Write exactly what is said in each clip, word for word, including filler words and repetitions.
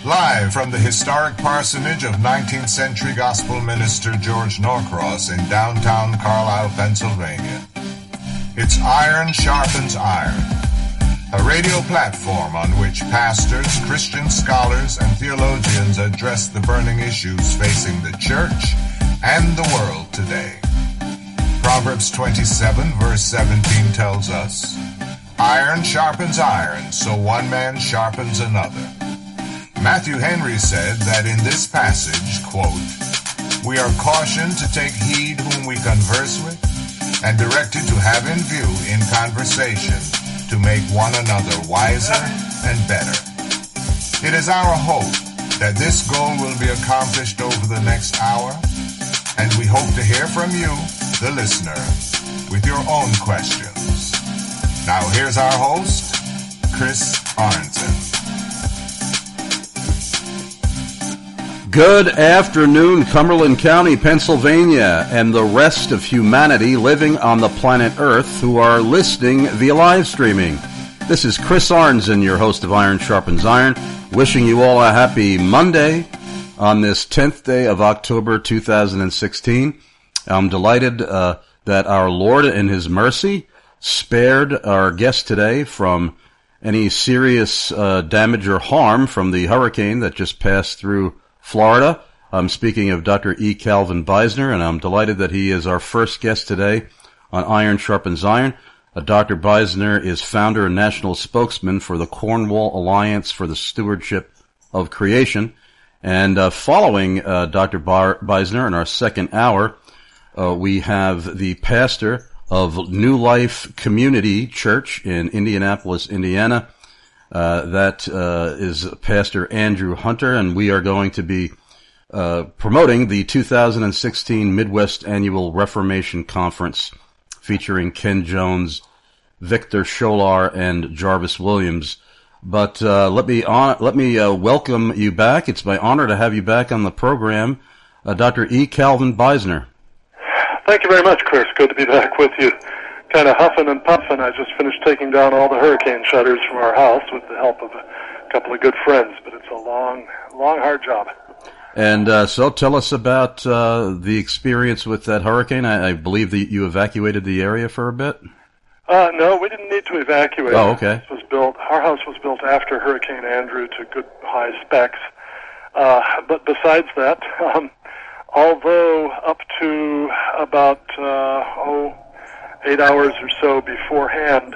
Live from the historic parsonage of nineteenth century gospel minister George Norcross in downtown Carlisle, Pennsylvania. It's Iron Sharpens Iron, a radio platform on which pastors, Christian scholars, and theologians address the burning issues facing the church and the world today. Proverbs twenty-seven, verse seventeen tells us, "Iron sharpens iron, so one man sharpens another." Matthew Henry said that in this passage, quote, "We are cautioned to take heed whom we converse with, and directed to have in view in conversation to make one another wiser and better." It is our hope that this goal will be accomplished over the next hour, and we hope to hear from you, the listener, with your own questions. Now here's our host, Chris Arnson. Good afternoon, Cumberland County, Pennsylvania, and the rest of humanity living on the planet Earth who are listening via live streaming. This is Chris Arnson, your host of Iron Sharpens Iron, wishing you all a happy Monday on this tenth day of October two thousand sixteen. I'm delighted uh, that our Lord in His mercy spared our guest today from any serious uh, damage or harm from the hurricane that just passed through Florida. I'm speaking of Doctor E. Calvin Beisner, and I'm delighted that he is our first guest today on Iron Sharpens Iron. Uh, Doctor Beisner is founder and national spokesman for the Cornwall Alliance for the Stewardship of Creation. And uh, following uh, Doctor Bar- Beisner in our second hour, uh, we have the pastor of New Life Community Church in Indianapolis, Indiana. Uh, that uh, is Pastor Andrew Hunter, and we are going to be uh, promoting the two thousand sixteen Midwest Annual Reformation Conference featuring Ken Jones, Victor Scholar, and Jarvis Williams. But uh, let me on, let me uh, welcome you back. It's my honor to have you back on the program, uh, Doctor E. Calvin Beisner. Thank you very much, Chris. Good to be back with you. Kind of huffing and puffing. I just finished taking down all the hurricane shutters from our house with the help of a couple of good friends, but it's a long, long, hard job. And uh, so tell us about uh, the experience with that hurricane. I, I believe that you evacuated the area for a bit? Uh, no, we didn't need to evacuate. Oh, okay. This was built, our house was built after Hurricane Andrew to good high specs. Uh, but besides that, um, although up to about, uh, oh, eight hours or so beforehand,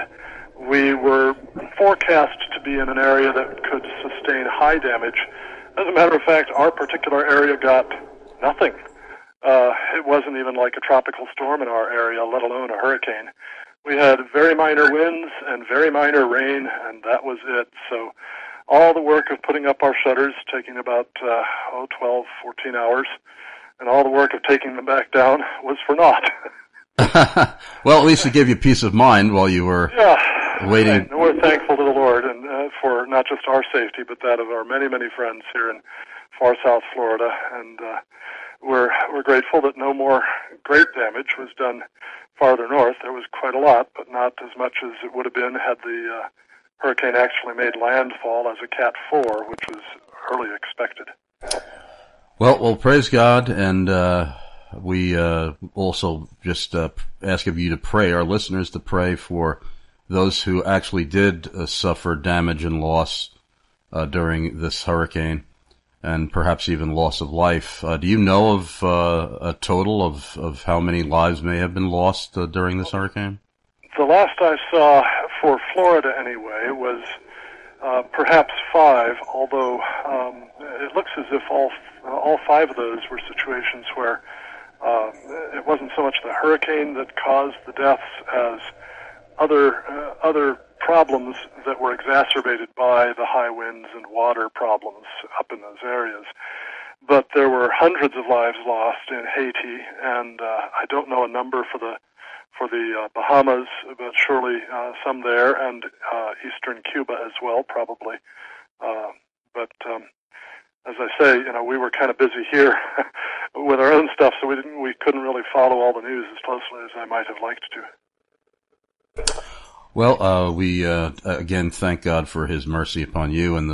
we were forecast to be in an area that could sustain high damage. As a matter of fact, our particular area got nothing. Uh, it wasn't even like a tropical storm in our area, let alone a hurricane. We had very minor winds and very minor rain, and that was it. So all the work of putting up our shutters, taking about uh, oh, twelve, fourteen hours, and all the work of taking them back down was for naught. Well, at least it gave you peace of mind while you were yeah, waiting. Right. We're thankful to the Lord and uh, for not just our safety, but that of our many, many friends here in far South Florida. And uh, we're we're grateful that no more great damage was done farther north. There was quite a lot, but not as much as it would have been had the uh, hurricane actually made landfall as a Cat four, which was early expected. Well, well, praise God, and uh, we uh, also just uh, ask of you to pray, our listeners to pray for those who actually did uh, suffer damage and loss uh, during this hurricane, and perhaps even loss of life. Uh, do you know of uh, a total of, of how many lives may have been lost uh, during this hurricane? The last I saw, for Florida anyway, was uh, perhaps five, although um, it looks as if all all five of those were situations where uh, it wasn't so much the hurricane that caused the deaths as other uh, other problems that were exacerbated by the high winds and water problems up in those areas. But there were hundreds of lives lost in Haiti, and uh, I don't know a number for the for the uh, Bahamas, but surely uh, some there, and uh, eastern Cuba as well, probably. Uh, but um, as I say, you know, we were kind of busy here with our own stuff, so we didn't, we couldn't really follow all the news as closely as I might have liked to. Well, uh, we, uh, again, thank God for His mercy upon you and the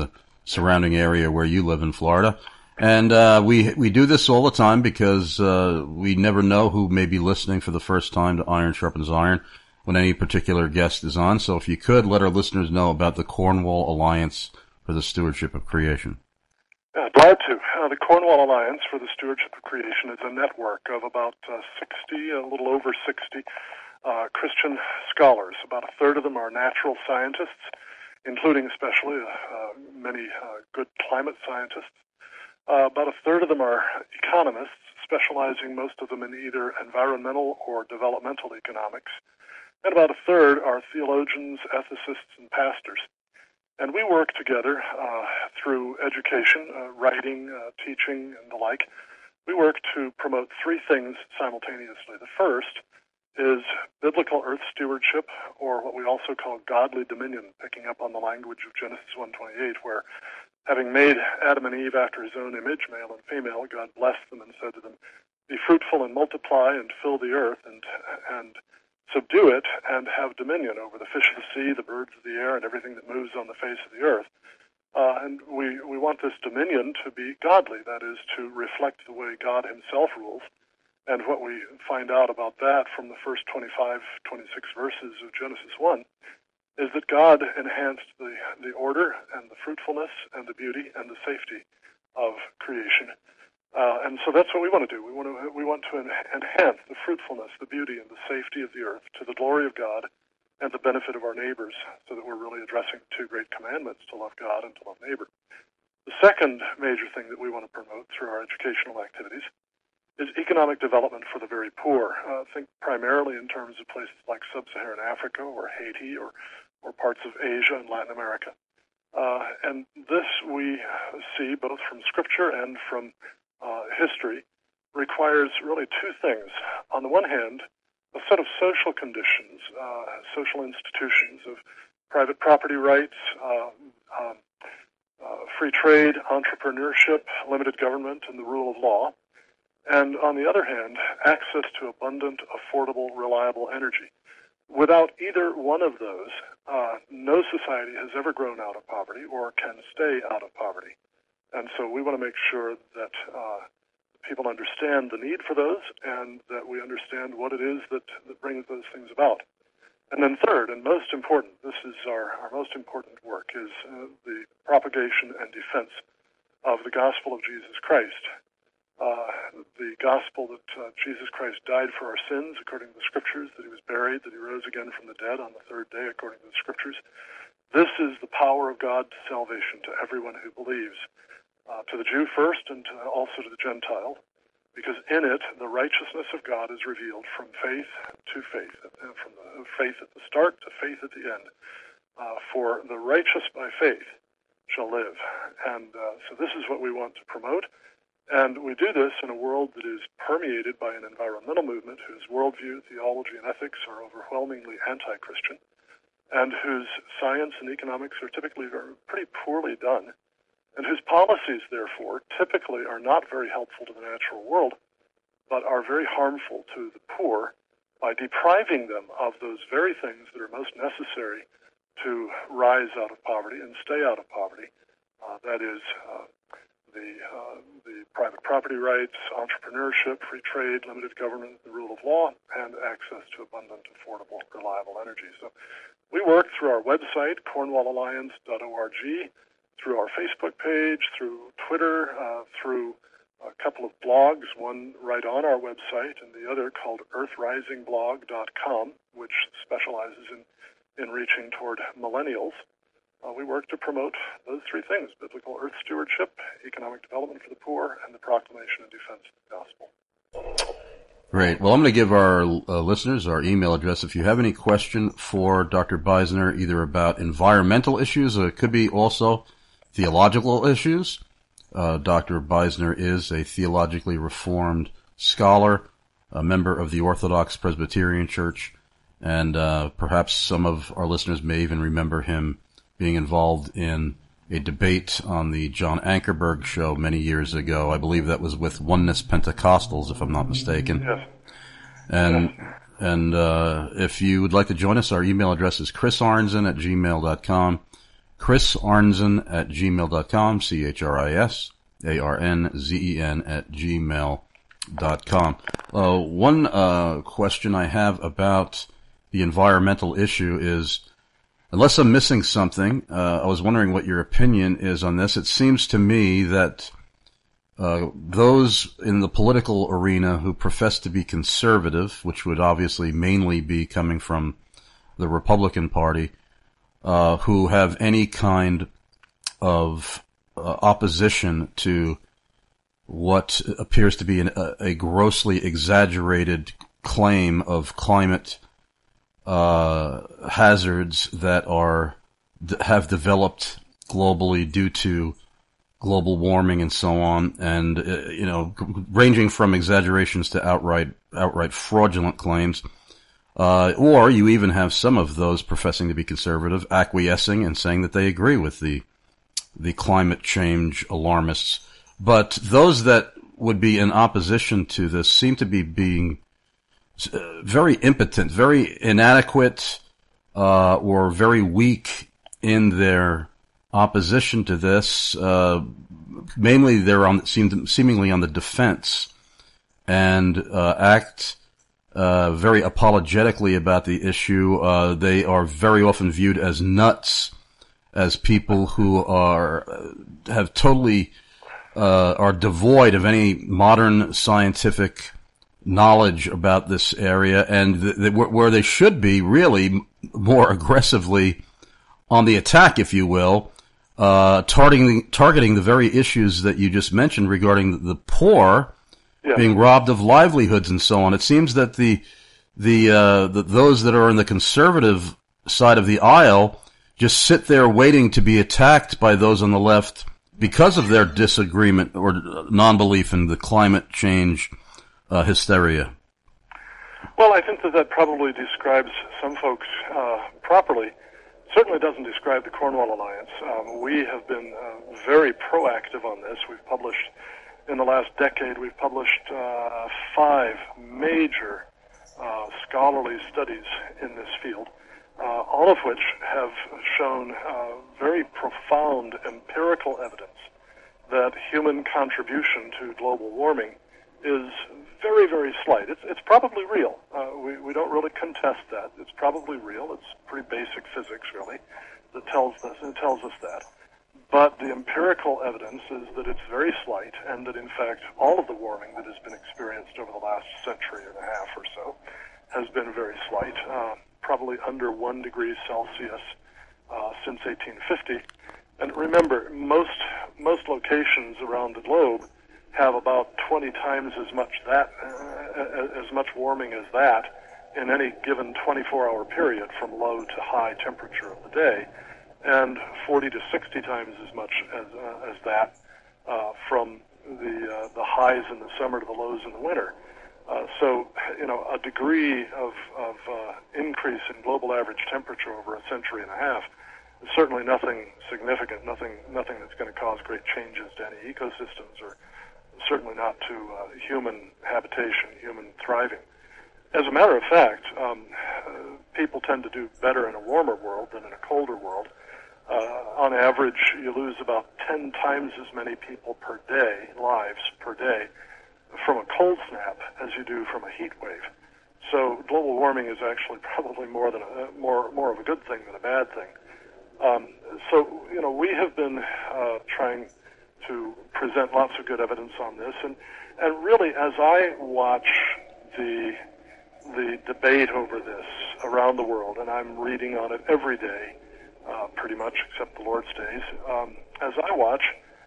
surrounding area where you live in Florida. And uh, we we do this all the time because uh, we never know who may be listening for the first time to Iron Sharpens Iron when any particular guest is on. So if you could, let our listeners know about the Cornwall Alliance for the Stewardship of Creation. Uh, glad to. Uh, the Cornwall Alliance for the Stewardship of Creation is a network of about uh, sixty, a little over sixty uh, Christian scholars. About a third of them are natural scientists, including especially uh, uh, many uh, good climate scientists. Uh, about a third of them are economists, specializing most of them in either environmental or developmental economics. And about a third are theologians, ethicists, and pastors. And we work together uh, through education, uh, writing, uh, teaching, and the like. We work to promote three things simultaneously. The first is biblical earth stewardship, or what we also call godly dominion, picking up on the language of Genesis one twenty-eight, where having made Adam and Eve after his own image, male and female, God blessed them and said to them, "Be fruitful and multiply and fill the earth and and subdue it and have dominion over the fish of the sea, the birds of the air, and everything that moves on the face of the earth." Uh, and we, we want this dominion to be godly, that is, to reflect the way God himself rules. And what we find out about that from the first twenty-five, twenty-six verses of Genesis one is that God enhanced the, the order and the fruitfulness and the beauty and the safety of creation. Uh, and so that's what we want to do. We want to we want to en- enhance the fruitfulness, the beauty, and the safety of the earth to the glory of God and the benefit of our neighbors, so that we're really addressing two great commandments, to love God and to love neighbor. The second major thing that we want to promote through our educational activities is economic development for the very poor. Uh, think primarily in terms of places like sub-Saharan Africa or Haiti or, or parts of Asia and Latin America. Uh, and this we see both from Scripture and from uh, history requires really two things. On the one hand, a set of social conditions, uh, social institutions of private property rights, uh, um, uh, free trade, entrepreneurship, limited government, and the rule of law. And on the other hand, access to abundant, affordable, reliable energy. Without either one of those, uh, no society has ever grown out of poverty or can stay out of poverty. And so we want to make sure that uh, people understand the need for those and that we understand what it is that, that brings those things about. And then third, and most important, this is our, our most important work, is uh, the propagation and defense of the gospel of Jesus Christ. Uh, the gospel that uh, Jesus Christ died for our sins, according to the Scriptures, that he was buried, that he rose again from the dead on the third day, according to the Scriptures. This is the power of God to salvation to everyone who believes, uh, to the Jew first and to, also to the Gentile, because in it the righteousness of God is revealed from faith to faith, uh, from the faith at the start to faith at the end. Uh, for the righteous by faith shall live. And uh, so this is what we want to promote. And we do this in a world that is permeated by an environmental movement whose worldview, theology, and ethics are overwhelmingly anti-Christian, and whose science and economics are typically very, pretty poorly done, and whose policies, therefore, typically are not very helpful to the natural world, but are very harmful to the poor by depriving them of those very things that are most necessary to rise out of poverty and stay out of poverty. Uh, that is, uh, The, uh, the private property rights, entrepreneurship, free trade, limited government, the rule of law, and access to abundant, affordable, reliable energy. So we work through our website, cornwall alliance dot org, through our Facebook page, through Twitter, uh, through a couple of blogs, one right on our website and the other called earth rising blog dot com, which specializes in, in reaching toward millennials. Uh, we work to promote those three things: biblical earth stewardship, economic development for the poor, and the proclamation and defense of the gospel. Great. Well, I'm going to give our uh, listeners our email address. If you have any question for Doctor Beisner, either about environmental issues, or it could be also theological issues. Uh, Doctor Beisner is a theologically reformed scholar, a member of the Orthodox Presbyterian Church, and uh, perhaps some of our listeners may even remember him being involved in a debate on the John Ankerberg show many years ago. I believe that was with Oneness Pentecostals, if I'm not mistaken. Yes. And yes. and uh, if you would like to join us, our email address is chris arnzen at gmail dot com. Chris Arnzen at gmail dot com, C H R I S A R N Z E N at gmail dot com. Uh, one uh, question I have about the environmental issue is, unless I'm missing something, uh, I was wondering what your opinion is on this. It seems to me that uh, those in the political arena who profess to be conservative, which would obviously mainly be coming from the Republican Party, uh, who have any kind of uh, opposition to what appears to be an, a, a grossly exaggerated claim of climate uh, hazards that are have developed globally due to global warming and so on, and uh, you know, ranging from exaggerations to outright outright fraudulent claims. Uh, or you even have some of those professing to be conservative acquiescing and saying that they agree with the the climate change alarmists. But those that would be in opposition to this seem to be being uh, very impotent, very inadequate, uh, or very weak in their opposition to this. Uh, mainly they're on, seem, seemingly on the defense and uh, act Uh, very apologetically about the issue. Uh, they are very often viewed as nuts, as people who are, uh, have totally, uh, are devoid of any modern scientific knowledge about this area, and th- th- where they should be really more aggressively on the attack, if you will, uh, targeting, targeting the very issues that you just mentioned regarding the poor, yeah, being robbed of livelihoods and so on. It seems that the the, uh, the those that are on the conservative side of the aisle just sit there waiting to be attacked by those on the left because of their disagreement or non-belief in the climate change uh, hysteria. Well, I think that that probably describes some folks uh, properly. Certainly doesn't describe the Cornwall Alliance. Um, we have been uh, very proactive on this. We've published In the last decade, we've published uh, five major uh, scholarly studies in this field, uh, all of which have shown uh, very profound empirical evidence that human contribution to global warming is very, very slight. It's, it's probably real. Uh, we, we don't really contest that. It's probably real. It's pretty basic physics, really, that tells us, it tells us that. But the empirical evidence is that it's very slight, and that, in fact, all of the warming that has been experienced over the last century and a half or so has been very slight, uh, probably under one degree Celsius uh, since eighteen fifty. And remember, most most locations around the globe have about twenty times as much that uh, as much warming as that in any given twenty-four hour period from low to high temperature of the day, and forty to sixty times as much as uh, as that uh, from the uh, the highs in the summer to the lows in the winter. Uh, so, you know, a degree of, of uh, increase in global average temperature over a century and a half is certainly nothing significant, nothing nothing that's going to cause great changes to any ecosystems, or certainly not to uh, human habitation, human thriving. As a matter of fact, um, uh, people tend to do better in a warmer world than in a colder world. Uh, on average, you lose about ten times as many people per day, lives per day, from a cold snap as you do from a heat wave. So global warming is actually probably more than a, more more of a good thing than a bad thing. Um, so you know, we have been uh, trying to present lots of good evidence on this, and and really, as I watch the the debate over this around the world, and I'm reading on it every day. Uh, pretty much, except the Lord's days. Um, as I watch,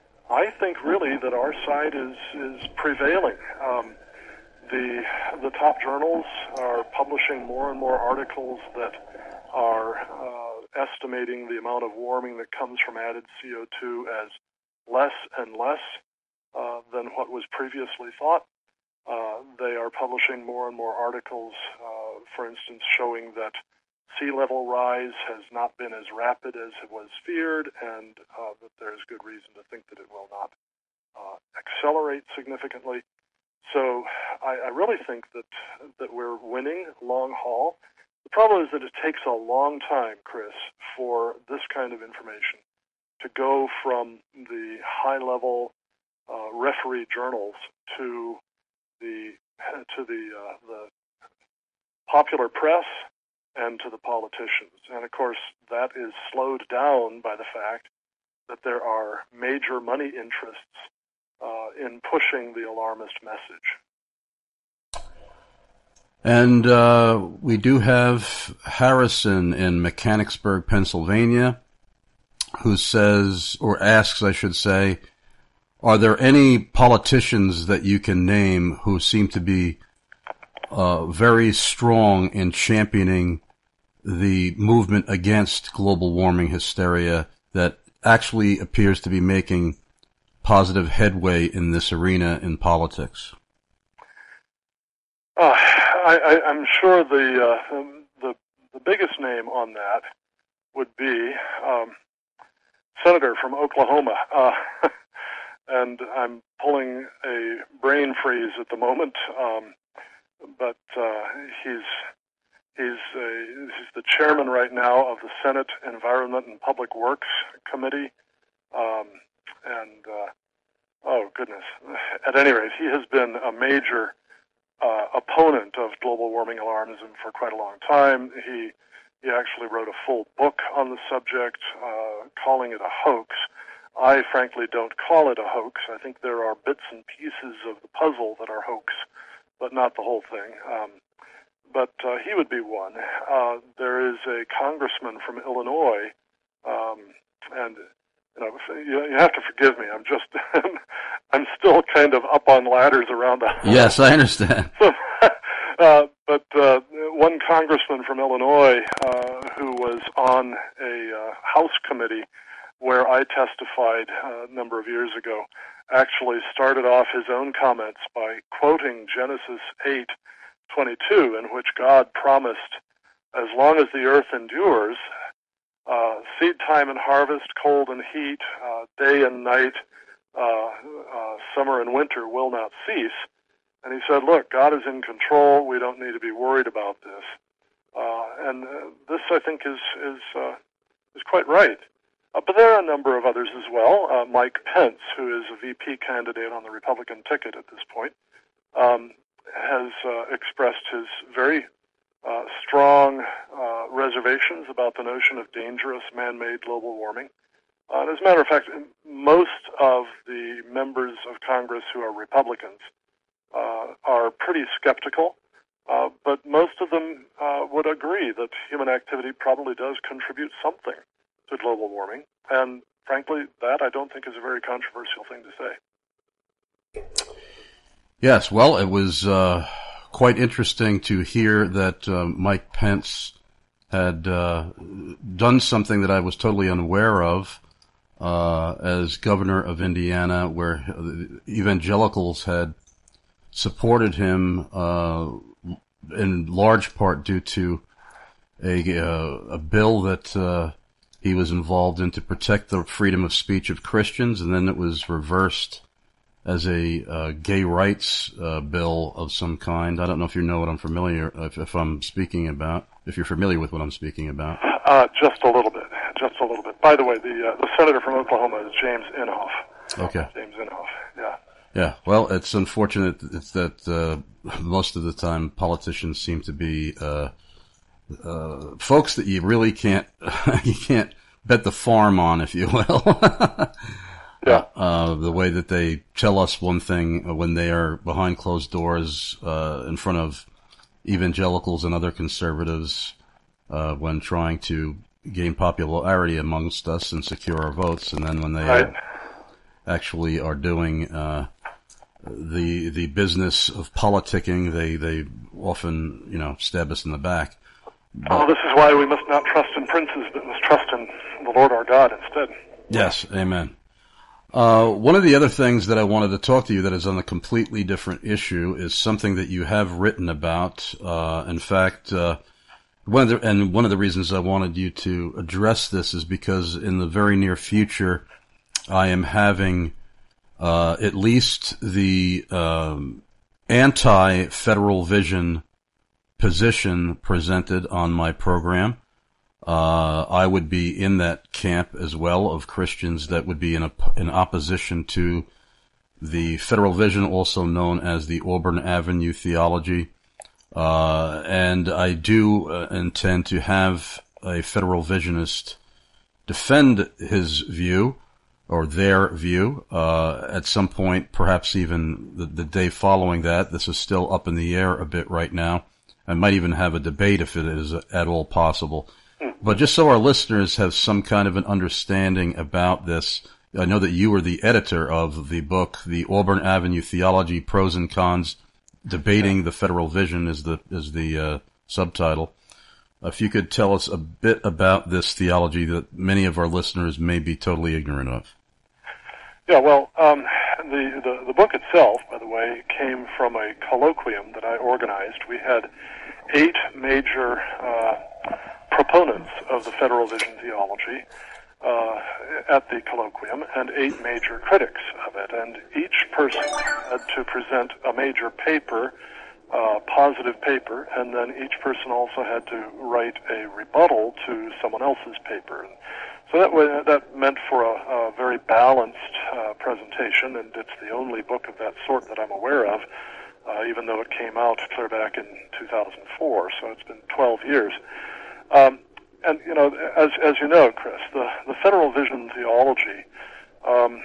I think really that our side is is prevailing. Um, the the top journals are publishing more and more articles that are uh, estimating the amount of warming that comes from added C O two as less and less uh, than what was previously thought. Uh, they are publishing more and more articles, uh, for instance, showing that sea level rise has not been as rapid as it was feared, and uh, that there is good reason to think that it will not uh, accelerate significantly. So I, I really think that that we're winning long haul. The problem is that it takes a long time, Chris, for this kind of information to go from the high-level uh, referee journals to the to the uh, the popular press and to the politicians. And of course, that is slowed down by the fact that there are major money interests uh, in pushing the alarmist message. And uh, we do have Harrison in Mechanicsburg, Pennsylvania, who says, or asks, I should say, are there any politicians that you can name who seem to be uh, very strong in championing the movement against global warming hysteria that actually appears to be making positive headway in this arena in politics? Uh, I, I, I'm sure the, uh, the the biggest name on that would be um, Senator from Oklahoma. Uh, and I'm pulling a brain freeze at the moment, um, but uh, he's he's a, he's the chairman right now of the Senate Environment and Public Works Committee, um, and uh, oh goodness, at any rate, he has been a major uh, opponent of global warming alarmism for quite a long time. He he actually wrote a full book on the subject, uh, calling it a hoax. I frankly don't call it a hoax. I think there are bits and pieces of the puzzle that are hoax, but not the whole thing. Um, but uh, he would be one. Uh, there is a congressman from Illinois, um, and you know, you, you have to forgive me. I'm just, I'm still kind of up on ladders around the house. Yes, I understand. So, uh, but uh, one congressman from Illinois uh, who was on a uh, House committee where I testified uh, a number of years ago, actually started off his own comments by quoting Genesis eight twenty-two, in which God promised, as long as the earth endures, uh, seed time and harvest, cold and heat, uh, day and night, uh, uh, summer and winter will not cease. And he said, look, God is in control. We don't need to be worried about this. Uh, and uh, this, I think, is is uh, is quite right. Uh, but there are a number of others as well. Uh, Mike Pence, who is a V P candidate on the Republican ticket at this point, um, has uh, expressed his very uh, strong uh, reservations about the notion of dangerous man-made global warming. Uh, and as a matter of fact, most of the members of Congress who are Republicans uh, are pretty skeptical, uh, but most of them uh, would agree that human activity probably does contribute something to global warming, and frankly, that I don't think is a very controversial thing to say. Yes, well, it was uh, quite interesting to hear that uh, Mike Pence had uh, done something that I was totally unaware of uh, as governor of Indiana, where evangelicals had supported him uh, in large part due to a, uh, a bill that uh, he was involved in to protect the freedom of speech of Christians, and then it was reversed as a uh, gay rights uh, bill of some kind. I don't know if you know what I'm familiar, if, if I'm speaking about, if you're familiar with what I'm speaking about. Uh, just a little bit, just a little bit. By the way, the uh, the senator from Oklahoma is James Inhofe. Okay. James Inhofe, yeah. Yeah, well, it's unfortunate it's that uh, most of the time politicians seem to be uh, uh, folks that you really can't you can't bet the farm on, if you will. Yeah. Uh, the way that they tell us one thing when they are behind closed doors uh, in front of evangelicals and other conservatives uh, when trying to gain popularity amongst us and secure our votes, and then when they right. uh, actually are doing uh, the the business of politicking, they they often you know stab us in the back. But, oh, this is why we must not trust in princes, but must trust in the Lord our God instead. Yes, amen. Uh, one of the other things that I wanted to talk to you that is on a completely different issue is something that you have written about. Uh, in fact, uh, one of the, and one of the reasons I wanted you to address this is because in the very near future, I am having uh, at least the um, anti-Federal Vision position presented on my program. Uh, I would be in that camp as well of Christians that would be in, a, in opposition to the Federal Vision, also known as the Auburn Avenue theology. Uh, and I do uh, intend to have a Federal Visionist defend his view or their view uh, at some point, perhaps even the, the day following that. This is still up in the air a bit right now. I might even have a debate if it is at all possible. But just so our listeners have some kind of an understanding about this, I know that you were the editor of the book, The Auburn Avenue Theology, Pros and Cons, Debating the Federal Vision is the is the uh, subtitle. If you could tell us a bit about this theology that many of our listeners may be totally ignorant of. Yeah, well, um, the, the, the book itself, by the way, came from a colloquium that I organized. We had eight major uh, proponents of the Federal Vision theology uh, at the colloquium, and eight major critics of it. And each person had to present a major paper, uh, positive paper, and then each person also had to write a rebuttal to someone else's paper. And so that way, that meant for a, a very balanced uh, presentation, and it's the only book of that sort that I'm aware of, uh, even though it came out clear back in two thousand four, so it's been twelve years. Um, and, you know, as as you know, Chris, the, the Federal Vision theology um,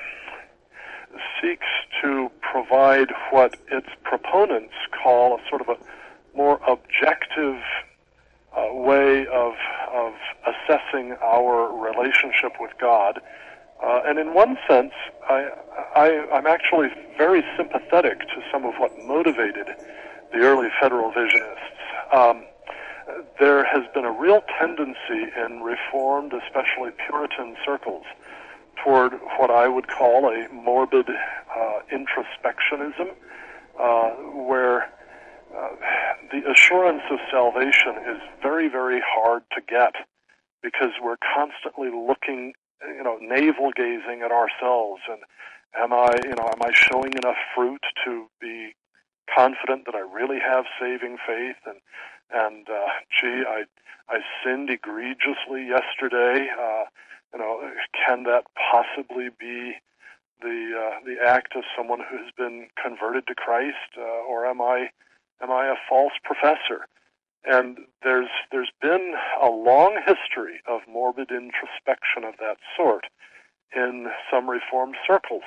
seeks to provide what its proponents call a sort of a more objective uh, way of of assessing our relationship with God. Uh, and in one sense, I, I, I'm actually very sympathetic to some of what motivated the early Federal Visionists. Um, there has been a real tendency in Reformed, especially Puritan circles, toward what I would call a morbid uh, introspectionism, uh, where uh, the assurance of salvation is very, very hard to get because we're constantly looking, you know, navel-gazing at ourselves, and am I, you know, am I showing enough fruit to be confident that I really have saving faith? And and uh, gee, I I sinned egregiously yesterday. Uh, you know, can that possibly be the uh, the act of someone who has been converted to Christ, uh, or am I am I a false professor? And there's there's been a long history of morbid introspection of that sort in some Reformed circles.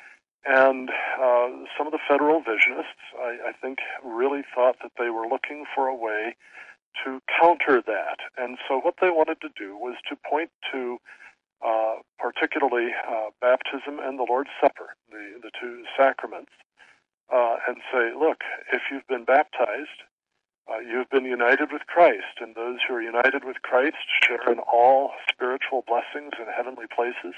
And uh, some of the Federal Visionists, I, I think, really thought that they were looking for a way to counter that. And so what they wanted to do was to point to uh, particularly uh, baptism and the Lord's Supper, the, the two sacraments, uh, and say, look, if you've been baptized, Uh, you've been united with Christ, and those who are united with Christ share in all spiritual blessings in heavenly places.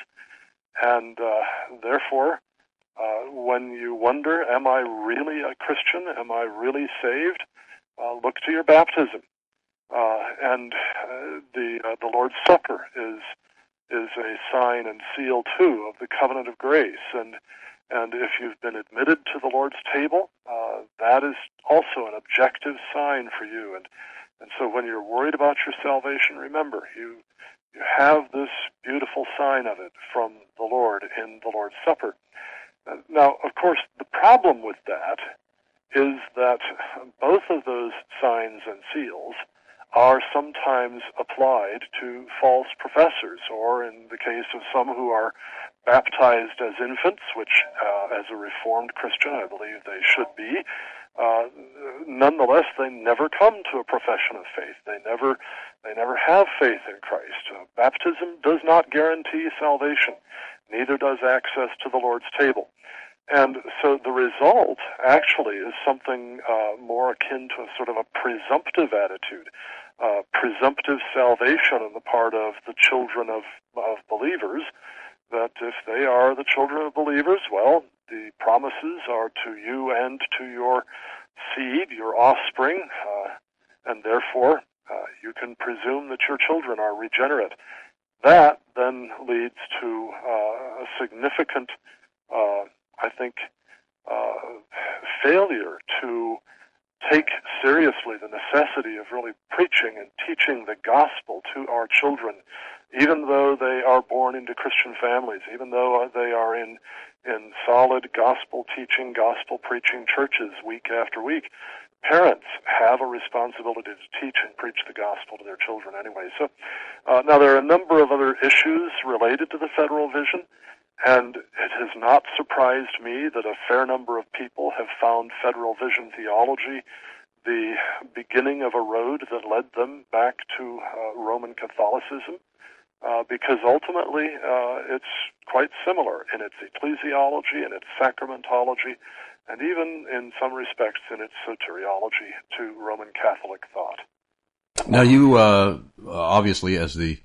And uh, therefore, uh, when you wonder, am I really a Christian? Am I really saved? Uh, look to your baptism. Uh, and uh, the uh, the Lord's Supper is is a sign and seal, too, of the covenant of grace. And And if you've been admitted to the Lord's table, uh, that is also an objective sign for you. And and so when you're worried about your salvation, remember, you you have this beautiful sign of it from the Lord in the Lord's Supper. Uh, now, of course, the problem with that is that both of those signs and seals are sometimes applied to false professors, or in the case of some who are baptized as infants, which uh, as a Reformed Christian I believe they should be, uh, nonetheless they never come to a profession of faith. They never they never have faith in Christ. Uh, baptism does not guarantee salvation. Neither does access to the Lord's table. And so the result actually is something uh, more akin to a sort of a presumptive attitude, uh, presumptive salvation on the part of the children of, of believers, that if they are the children of believers, well, the promises are to you and to your seed, your offspring, uh, and therefore uh, you can presume that your children are regenerate. That then leads to uh, a significant, uh, I think, uh, failure to take seriously the necessity of really preaching and teaching the gospel to our children, even though they are born into Christian families, even though they are in in solid gospel-teaching, gospel-preaching churches week after week. Parents have a responsibility to teach and preach the gospel to their children anyway. So uh, now there are a number of other issues related to the federal vision, and it has not surprised me that a fair number of people have found federal vision theology the beginning of a road that led them back to uh, Roman Catholicism, uh, because ultimately uh, it's quite similar in its ecclesiology and its sacramentology, and even in some respects in its soteriology to Roman Catholic thought. Now, you uh, obviously, as the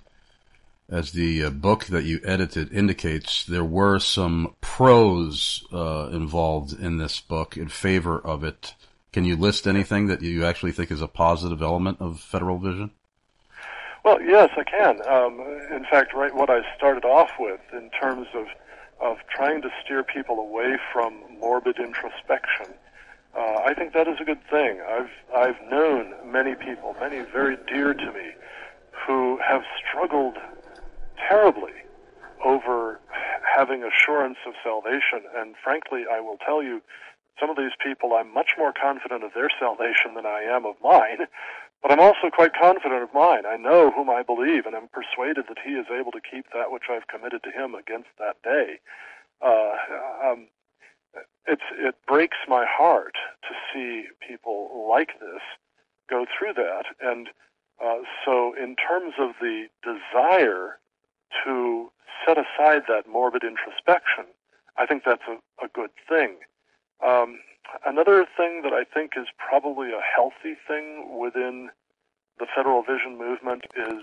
as the uh, book that you edited indicates, there were some pros uh, involved in this book in favor of it. Can you list anything that you actually think is a positive element of federal vision? Well, yes, I can. Um, in fact, right, what I started off with in terms of of trying to steer people away from morbid introspection, uh, I think that is a good thing. I've I've known many people, many very dear to me, who have struggled terribly over having assurance of salvation, and frankly, I will tell you, some of these people, I'm much more confident of their salvation than I am of mine, but I'm also quite confident of mine. I know whom I believe, and I'm persuaded that he is able to keep that which I've committed to him against that day. Uh, um, it's, it breaks my heart to see people like this go through that, and uh, so in terms of the desire to set aside that morbid introspection, I think that's a, a good thing. Um, another thing that I think is probably a healthy thing within the federal vision movement is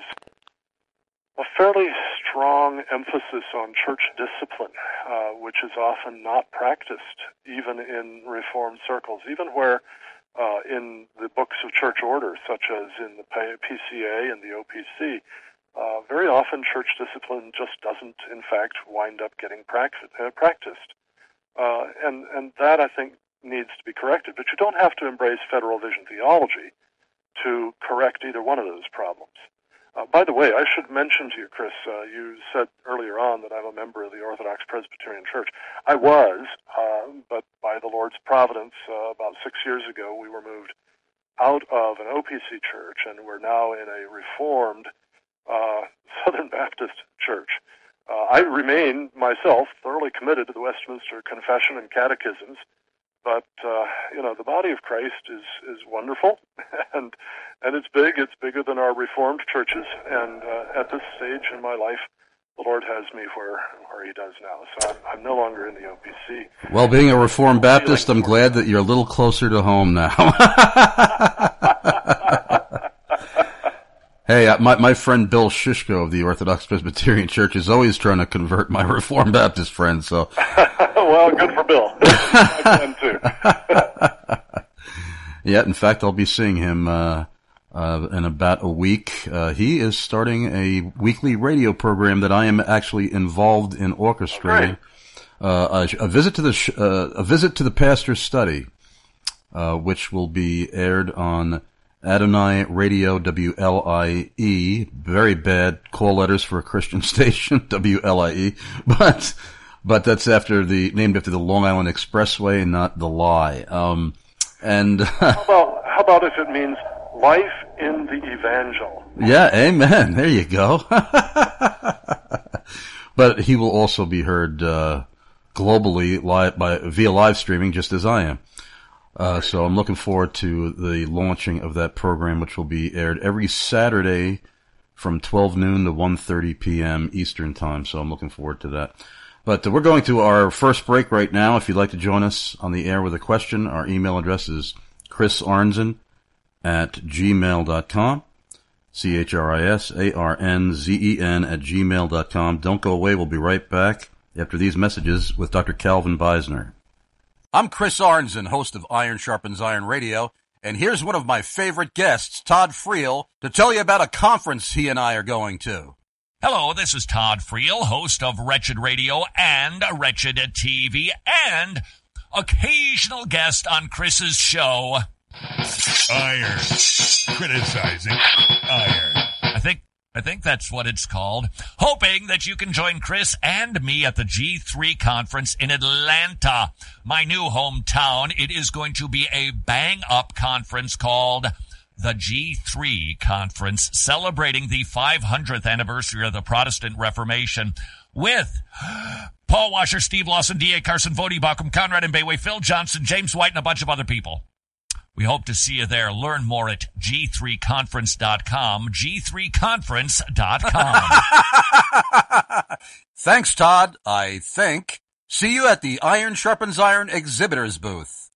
a fairly strong emphasis on church discipline, uh, which is often not practiced even in Reformed circles, even where uh, in the books of church order, such as in the P C A and the O P C, uh, very often church discipline just doesn't, in fact, wind up getting practiced. Uh, practiced. Uh, and, and that, I think, needs to be corrected. But you don't have to embrace federal vision theology to correct either one of those problems. Uh, by the way, I should mention to you, Chris, uh, you said earlier on that I'm a member of the Orthodox Presbyterian Church. I was, uh, but by the Lord's providence, uh, about six years ago, we were moved out of an O P C church, and we're now in a Reformed uh, Southern Baptist church. Uh, I remain, myself, thoroughly committed to the Westminster Confession and Catechisms, but, uh, you know, the body of Christ is, is wonderful, and and it's big. It's bigger than our Reformed churches, and uh, at this stage in my life, the Lord has me where, where He does now, so I'm, I'm no longer in the O P C. Well, being a Reformed Baptist, I'm glad that you're a little closer to home now. Hey, uh, my, my friend Bill Shishko of the Orthodox Presbyterian Church is always trying to convert my Reformed Baptist friends, so. Well, good for Bill. I can too. Yeah, in fact, I'll be seeing him, uh, uh, in about a week. Uh, he is starting a weekly radio program that I am actually involved in orchestrating. Uh, a, a visit to the, sh- uh, a visit to the pastor's study, uh, which will be aired on Adonai Radio, W L I E. Very bad call letters for a Christian station, W L I E. But, but that's after the, named after the Long Island Expressway, not the lie. Um, and, how about, how about if it means life in the evangel? Yeah, amen. There you go. But he will also be heard, uh, globally live by, via live streaming, just as I am. Uh, so I'm looking forward to the launching of that program, which will be aired every Saturday from twelve noon to one thirty p.m. Eastern Time. So I'm looking forward to that. But uh, we're going to our first break right now. If you'd like to join us on the air with a question, our email address is chris arnzen at gmail dot com. C H R I S A R N Z E N at gmail dot com. Don't go away. We'll be right back after these messages with Doctor Calvin Beisner. I'm Chris Arnzen, host of Iron Sharpens Iron Radio, and here's one of my favorite guests, Todd Friel, to tell you about a conference he and I are going to. Hello, this is Todd Friel, host of Wretched Radio and Wretched T V, and occasional guest on Chris's show. Iron. Criticizing iron. I think I think that's what it's called. Hoping that you can join Chris and me at the G three conference in Atlanta, my new hometown. It is going to be a bang-up conference called the G three Conference, celebrating the five hundredth anniversary of the Protestant Reformation with Paul Washer, Steve Lawson, D A Carson, Vody Bauckham, Conrad and Bayway, Phil Johnson, James White, and a bunch of other people. We hope to see you there. Learn more at G three conference dot com, G three conference dot com. Thanks, Todd, I think. See you at the Iron Sharpens Iron exhibitors booth.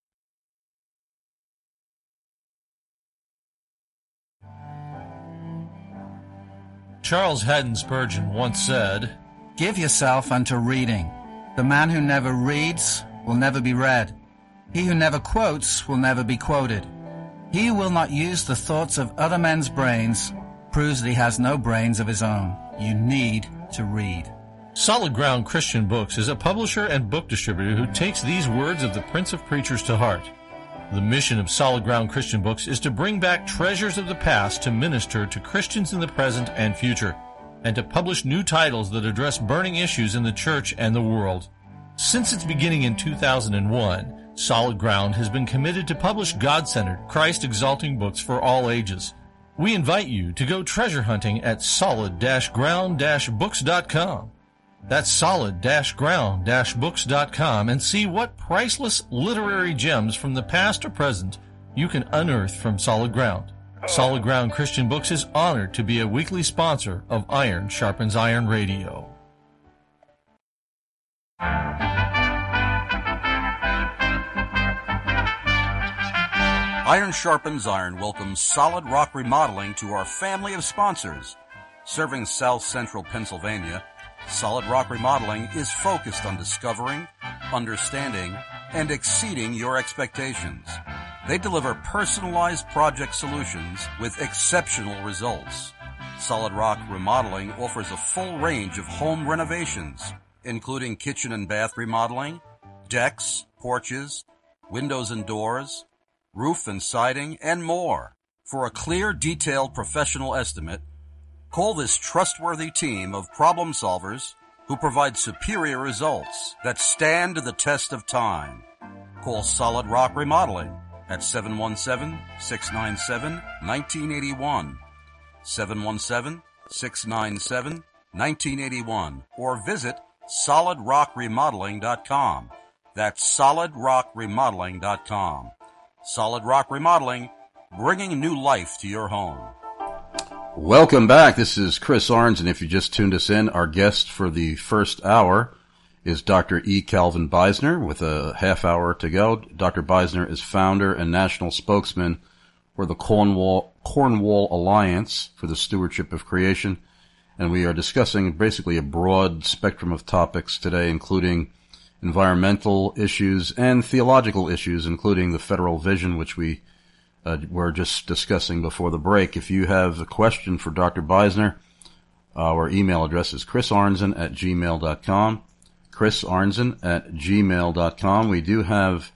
Charles Haddon Spurgeon once said, "Give yourself unto reading. The man who never reads will never be read. He who never quotes will never be quoted. He who will not use the thoughts of other men's brains proves that he has no brains of his own. You need to read." Solid Ground Christian Books is a publisher and book distributor who takes these words of the Prince of Preachers to heart. The mission of Solid Ground Christian Books is to bring back treasures of the past to minister to Christians in the present and future, and to publish new titles that address burning issues in the church and the world. Since its beginning in two thousand one, Solid Ground has been committed to publish God-centered, Christ-exalting books for all ages. We invite you to go treasure hunting at solid ground books dot com. That's solid ground books dot com, and see what priceless literary gems from the past or present you can unearth from Solid Ground. Solid Ground Christian Books is honored to be a weekly sponsor of Iron Sharpens Iron Radio. Iron Sharpens Iron welcomes Solid Rock Remodeling to our family of sponsors. Serving South Central Pennsylvania, Solid Rock Remodeling is focused on discovering, understanding, and exceeding your expectations. They deliver personalized project solutions with exceptional results. Solid Rock Remodeling offers a full range of home renovations, including kitchen and bath remodeling, decks, porches, windows and doors, roof and siding, and more. For a clear, detailed, professional estimate, call this trustworthy team of problem solvers who provide superior results that stand the test of time. Call Solid Rock Remodeling at seven one seven, six nine seven, one nine eight one, seven one seven, six nine seven, one nine eight one, or visit solid rock remodeling dot com. That's solid rock remodeling dot com. Solid Rock Remodeling, bringing new life to your home. Welcome back. This is Chris Arns, and if you just tuned us in, our guest for the first hour is Doctor E. Calvin Beisner, with a half hour to go. Doctor Beisner is founder and national spokesman for the Cornwall, Cornwall Alliance for the Stewardship of Creation, and we are discussing basically a broad spectrum of topics today, including environmental issues and theological issues, including the federal vision, which we uh, were just discussing before the break. If you have a question for Doctor Beisner, our email address is chrisarnzen at gmail dot com. chrisarnzen at gmail dot com. We do have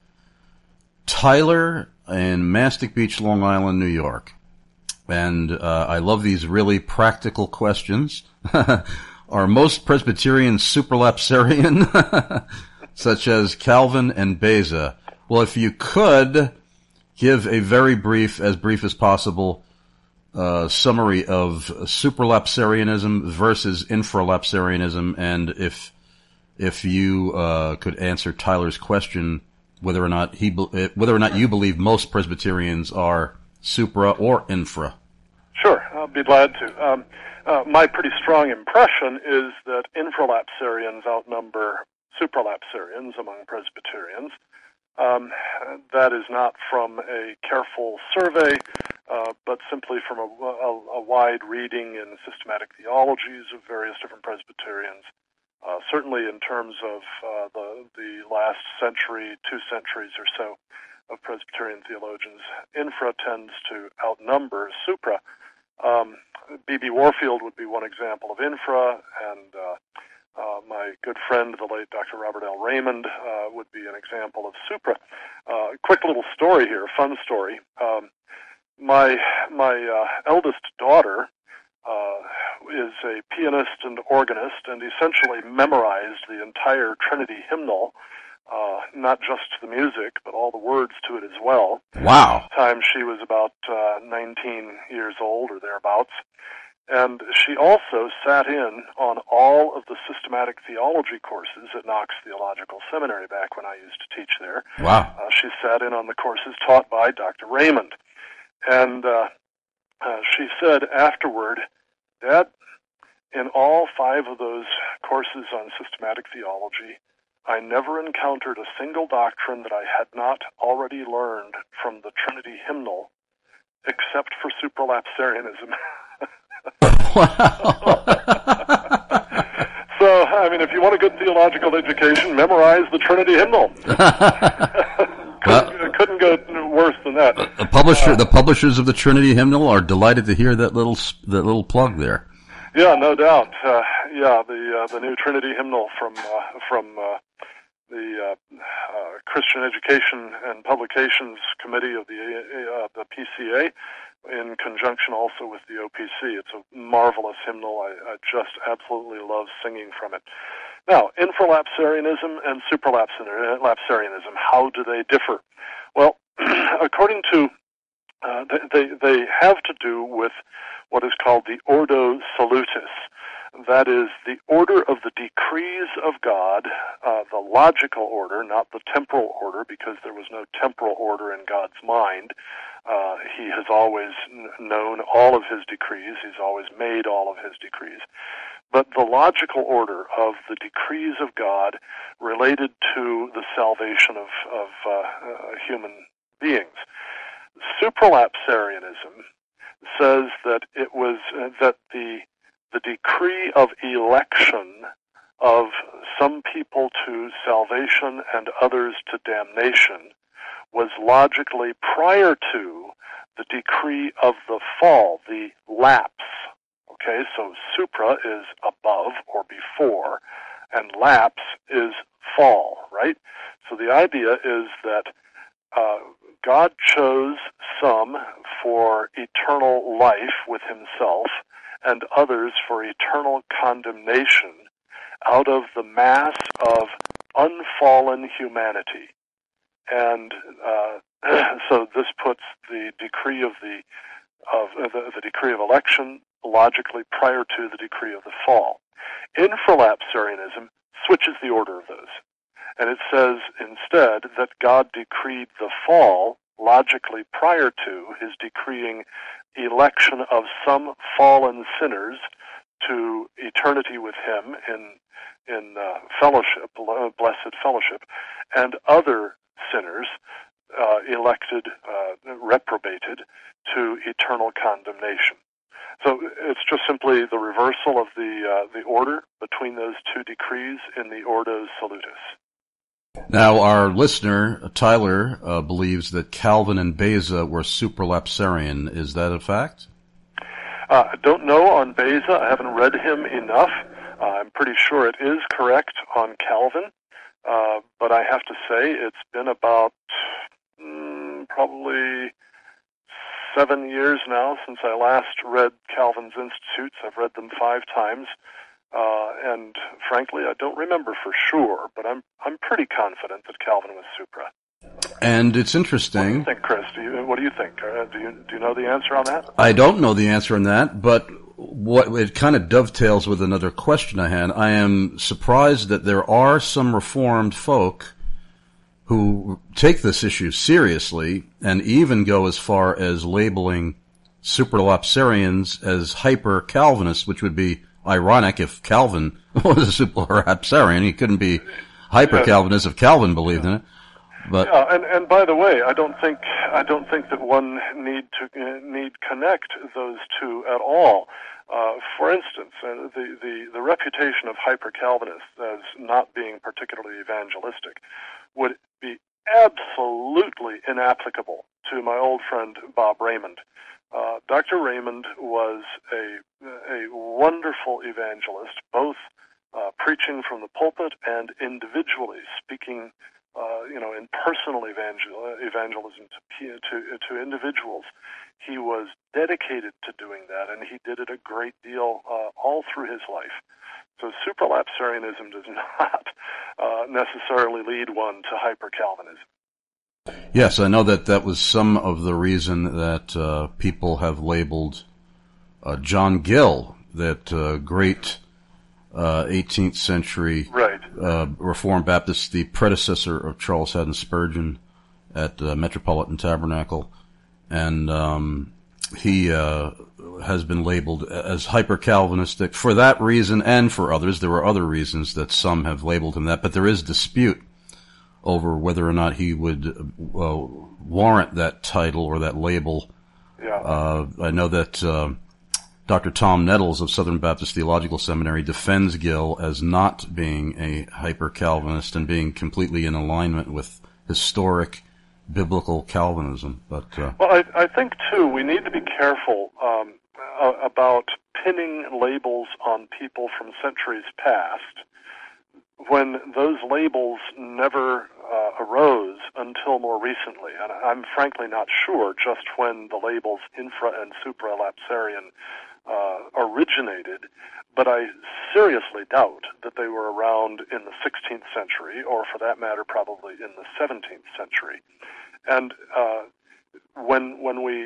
Tyler in Mastic Beach, Long Island, New York. And uh, I love these really practical questions. Are most Presbyterians supralapsarian? Such as Calvin and Beza. Well, if you could give a very brief, as brief as possible, uh, summary of supralapsarianism versus infralapsarianism, and if if you uh, could answer Tyler's question, whether or not he whether or not you believe most Presbyterians are supra or infra. Sure, I'll be glad to. Um, uh, my pretty strong impression is that infralapsarians outnumber supralapsarians among Presbyterians. Um, that is not from a careful survey, uh, but simply from a, a, a wide reading in systematic theologies of various different Presbyterians. Uh, certainly in terms of uh, the, the last century, two centuries or so of Presbyterian theologians, infra tends to outnumber supra. Um, B B Warfield would be one example of infra, and uh, Uh, my good friend, the late Doctor Robert L. Raymond, uh, would be an example of supra. Uh, quick little story here, fun story. Um, my my uh, eldest daughter uh, is a pianist and organist, and essentially memorized the entire Trinity hymnal, uh, not just the music, but all the words to it as well. Wow. At the time she was about uh, nineteen years old or thereabouts. And she also sat in on all of the systematic theology courses at Knox Theological Seminary back when I used to teach there. Wow. Uh, she sat in on the courses taught by Doctor Raymond. And uh, uh, she said afterward, Dad, in all five of those courses on systematic theology, I never encountered a single doctrine that I had not already learned from the Trinity hymnal, except for supralapsarianism. Wow. So, I mean, if you want a good theological education, memorize the Trinity hymnal. couldn't, Well, couldn't go worse than that. the publisher, Uh, the publishers of the Trinity hymnal are delighted to hear that little that little plug there. Yeah, no doubt. Uh, yeah, the uh, the new Trinity hymnal from uh, from uh, the uh, uh, Christian Education and Publications Committee of the uh, the P C A, in conjunction also with the O P C. It's a marvelous hymnal. I, I just absolutely love singing from it. Now, infralapsarianism and supralapsarianism, how do they differ? Well, according to, uh, they, they have to do with what is called the Ordo Salutis. That is the order of the decrees of God, uh, the logical order, not the temporal order, because there was no temporal order in God's mind. Uh, he has always n- known all of his decrees. He's always made all of his decrees. But the logical order of the decrees of God related to the salvation of, of uh, uh, human beings. Supralapsarianism says that it was uh, that the the decree of election of some people to salvation and others to damnation was logically prior to the decree of the fall, the lapse. Okay, so supra is above or before, and lapse is fall, right? So the idea is that uh, God chose some for eternal life with himself and others for eternal condemnation out of the mass of unfallen humanity. And uh, so this puts the decree of the of uh, the, the decree of election logically prior to the decree of the fall. Infralapsarianism switches the order of those, and it says instead that God decreed the fall logically prior to his decreeing election of some fallen sinners to eternity with him in in uh, fellowship, blessed fellowship, and other sinners uh, elected, uh, reprobated to eternal condemnation. So it's just simply the reversal of the uh, the order between those two decrees in the Ordo Salutis. Now, our listener, Tyler, uh, believes that Calvin and Beza were supralapsarian. Is that a fact? Uh, I don't know on Beza. I haven't read him enough. Uh, I'm pretty sure it is correct on Calvin. Uh, but I have to say it's been about mm, probably seven years now since I last read Calvin's Institutes. I've read them five times. Uh, and frankly, I don't remember for sure, but I'm I'm pretty confident that Calvin was supra. And it's interesting. What do you think, Chris? Do you, what do you think? Uh, do you do you know the answer on that? I don't know the answer on that, but what it kind of dovetails with another question I had. I am surprised that there are some Reformed folk who take this issue seriously and even go as far as labeling supralapsarians as hyper-Calvinists, which would be ironic if Calvin was a supralapsarian. He couldn't be hyper-Calvinist if Calvin believed in it. But yeah, and and by the way, I don't think I don't think that one need to uh, need connect those two at all. Uh, for instance, uh, the, the the reputation of hyper-Calvinists as not being particularly evangelistic would be absolutely inapplicable to my old friend Bob Raymond. Uh, Doctor Raymond was a a wonderful evangelist, both uh, preaching from the pulpit and individually speaking, uh, you know, in personal evangel- evangelism to, to to individuals. He was dedicated to doing that, and he did it a great deal uh, all through his life. So supralapsarianism does not uh, necessarily lead one to hyper-Calvinism. Yes, I know that that was some of the reason that uh, people have labeled uh, John Gill, that uh, great uh, eighteenth century right. uh, Reformed Baptist, the predecessor of Charles Haddon Spurgeon at uh, Metropolitan Tabernacle. And um, he uh, has been labeled as hyper-Calvinistic for that reason and for others. There are other reasons that some have labeled him that, but there is dispute over whether or not he would uh, warrant that title or that label. Yeah. Uh, I know that uh, Doctor Tom Nettles of Southern Baptist Theological Seminary defends Gill as not being a hyper-Calvinist and being completely in alignment with historic biblical Calvinism. But uh, well, I, I think too we need to be careful um, uh, about pinning labels on people from centuries past when those labels never uh, arose until more recently. And I'm frankly not sure just when the labels infra and supralapsarian uh, originated, but I seriously doubt that they were around in the sixteenth century, or for that matter, probably in the seventeenth century. And uh, when when we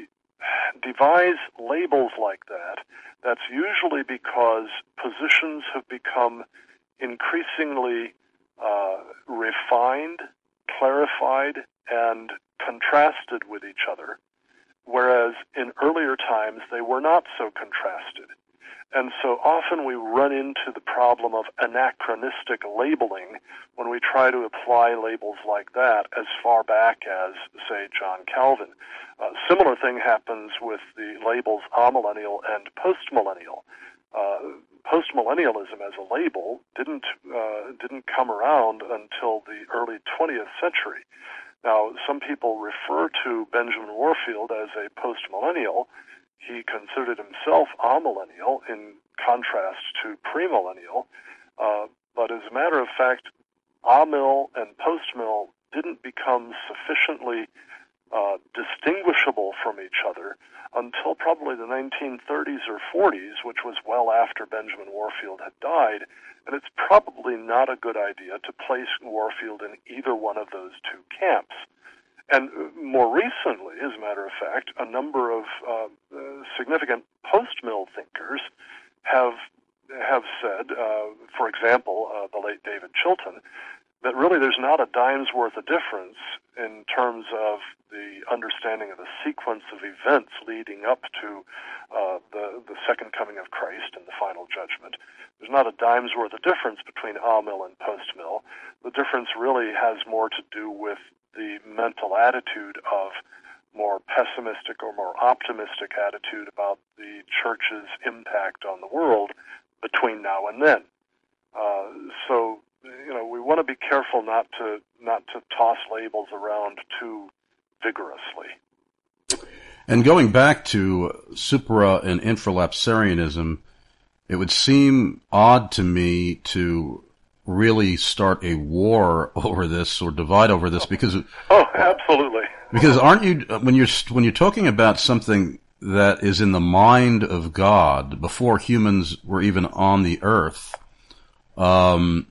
devise labels like that, that's usually because positions have become increasingly uh, refined, clarified, and contrasted with each other, whereas in earlier times they were not so contrasted. And so often we run into the problem of anachronistic labeling when we try to apply labels like that as far back as, say, John Calvin. Uh, similar thing happens with the labels amillennial and postmillennial. Uh, postmillennialism as a label didn't uh, didn't come around until the early twentieth century. Now, some people refer to Benjamin Warfield as a postmillennial. He considered himself amillennial in contrast to premillennial, uh, but as a matter of fact, amill and postmill didn't become sufficiently uh, distinguishable from each other until probably the nineteen thirties or forties, which was well after Benjamin Warfield had died, and it's probably not a good idea to place Warfield in either one of those two camps. And more recently, as a matter of fact, a number of uh, uh, significant post-mill thinkers have have said, uh, for example, uh, the late David Chilton, that really there's not a dime's worth of difference in terms of the understanding of the sequence of events leading up to uh, the, the second coming of Christ and the final judgment. There's not a dime's worth of difference between amill and post-mill. The difference really has more to do with the mental attitude of more pessimistic or more optimistic attitude about the church's impact on the world between now and then. Uh, so, you know, we want to be careful not to not to toss labels around too vigorously. And going back to supra and infralapsarianism, it would seem odd to me to really start a war over this or divide over this because oh, absolutely. Because aren't you when you're when you're talking about something that is in the mind of God before humans were even on the earth, um,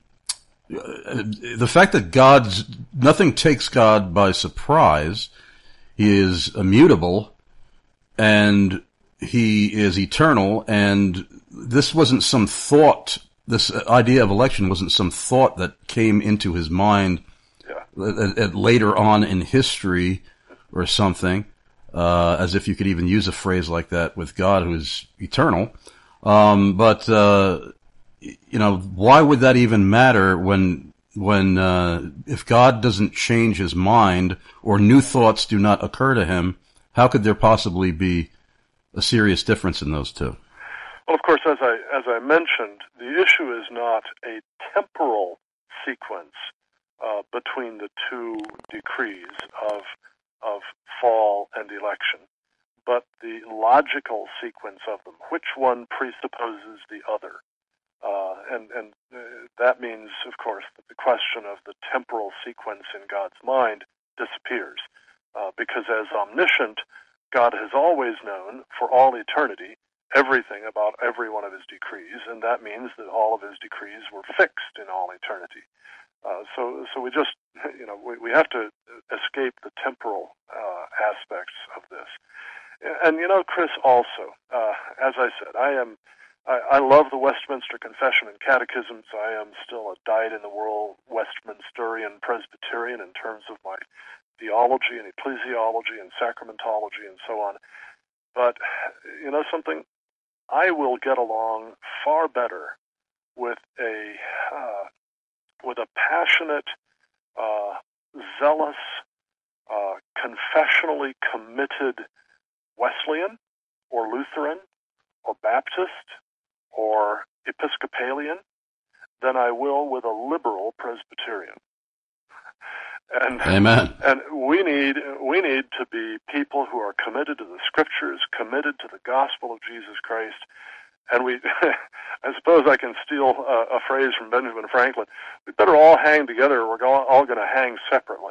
the fact that God's nothing takes God by surprise. He is immutable, and he is eternal, and this wasn't some thought. This idea of election wasn't some thought that came into his mind yeah. at, at later on in history or something, uh, as if you could even use a phrase like that with God, who is eternal. Um, but, uh, you know, why would that even matter when, when, uh, if God doesn't change his mind or new thoughts do not occur to him, how could there possibly be a serious difference in those two? Well, of course, as I as I mentioned, the issue is not a temporal sequence uh, between the two decrees of of fall and election, but the logical sequence of them. Which one presupposes the other? Uh, and and uh, that means, of course, that the question of the temporal sequence in God's mind disappears. Uh, because as omniscient, God has always known for all eternity everything about every one of his decrees, and that means that all of his decrees were fixed in all eternity. Uh, so so we just, you know, we, we have to escape the temporal uh, aspects of this. And, you know, Chris, also, uh, as I said, I am, I, I love the Westminster Confession and Catechisms. I am still a dyed-in-the-wool Westminsterian Presbyterian in terms of my theology and ecclesiology and sacramentology and so on. But, you know something, I will get along far better with a uh, with a passionate, uh, zealous, uh, confessionally committed Wesleyan or Lutheran or Baptist or Episcopalian than I will with a liberal Presbyterian. And, Amen. And we need we need to be people who are committed to the Scriptures, committed to the gospel of Jesus Christ. And we, I suppose I can steal a, a phrase from Benjamin Franklin, we better all hang together or we're all going to hang separately.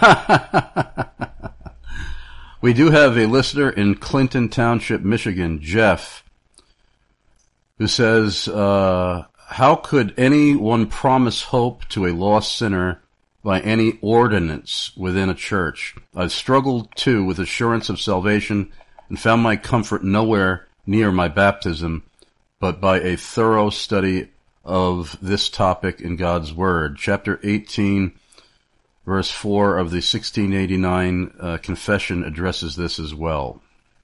We do have a listener in Clinton Township, Michigan, Jeff, who says, uh, how could anyone promise hope to a lost sinner by any ordinance within a church? I've struggled, too, with assurance of salvation and found my comfort nowhere near my baptism, but by a thorough study of this topic in God's Word. Chapter eighteen, verse four of the sixteen eighty-nine uh, Confession addresses this as well.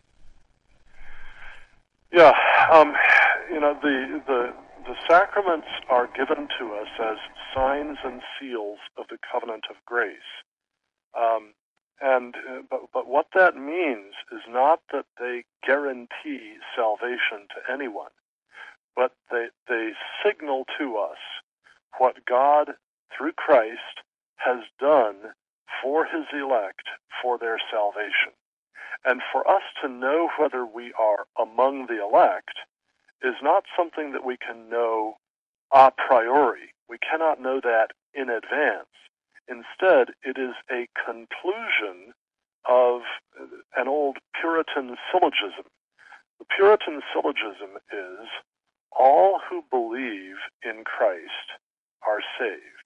Yeah, um, you know, the, the, the sacraments are given to us as signs and seals of the covenant of grace. Um, and uh, but, but what that means is not that they guarantee salvation to anyone, but they, they signal to us what God, through Christ, has done for his elect for their salvation. And for us to know whether we are among the elect is not something that we can know a priori. We cannot know that in advance. Instead, it is a conclusion of an old Puritan syllogism. The Puritan syllogism is, all who believe in Christ are saved.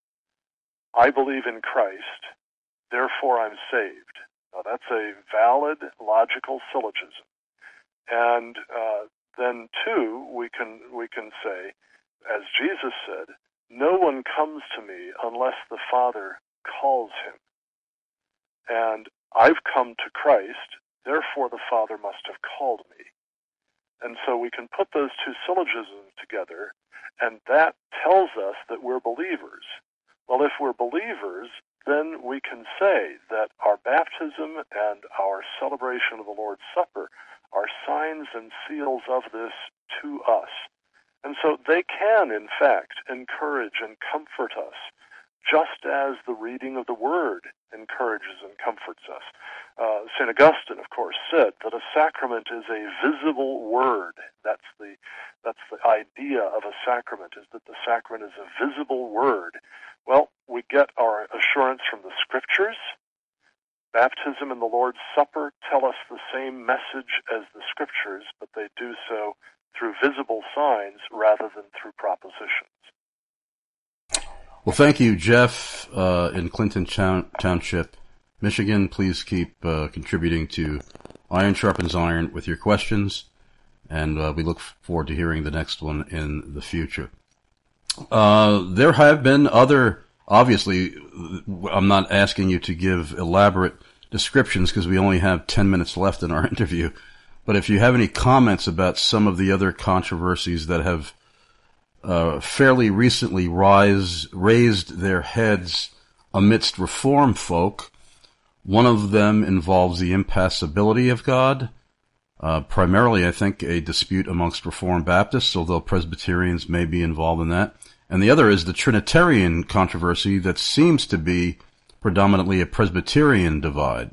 I believe in Christ, therefore I'm saved. Now that's a valid, logical syllogism. And uh, then, too, we can we can say, as Jesus said, no one comes to me unless the Father calls him. And I've come to Christ, therefore the Father must have called me. And so we can put those two syllogisms together, and that tells us that we're believers. Well, if we're believers, then we can say that our baptism and our celebration of the Lord's Supper are signs and seals of this to us. And so they can, in fact, encourage and comfort us, just as the reading of the Word encourages and comforts us. Uh, Saint Augustine, of course, said that a sacrament is a visible word. That's the that's the idea of a sacrament, is that the sacrament is a visible word. Well, we get our assurance from the Scriptures. Baptism and the Lord's Supper tell us the same message as the Scriptures, but they do so through visible signs rather than through propositions. Well, thank you, Jeff, uh, in Clinton Town- Township, Michigan. Please keep uh, contributing to Iron Sharpens Iron with your questions, and uh, we look forward to hearing the next one in the future. Uh, there have been other, obviously, I'm not asking you to give elaborate descriptions because we only have ten minutes left in our interview, but if you have any comments about some of the other controversies that have uh, fairly recently rise, raised their heads amidst Reform folk, one of them involves the impassibility of God. Uh, primarily, I think, a dispute amongst Reformed Baptists, although Presbyterians may be involved in that. And the other is the Trinitarian controversy that seems to be predominantly a Presbyterian divide.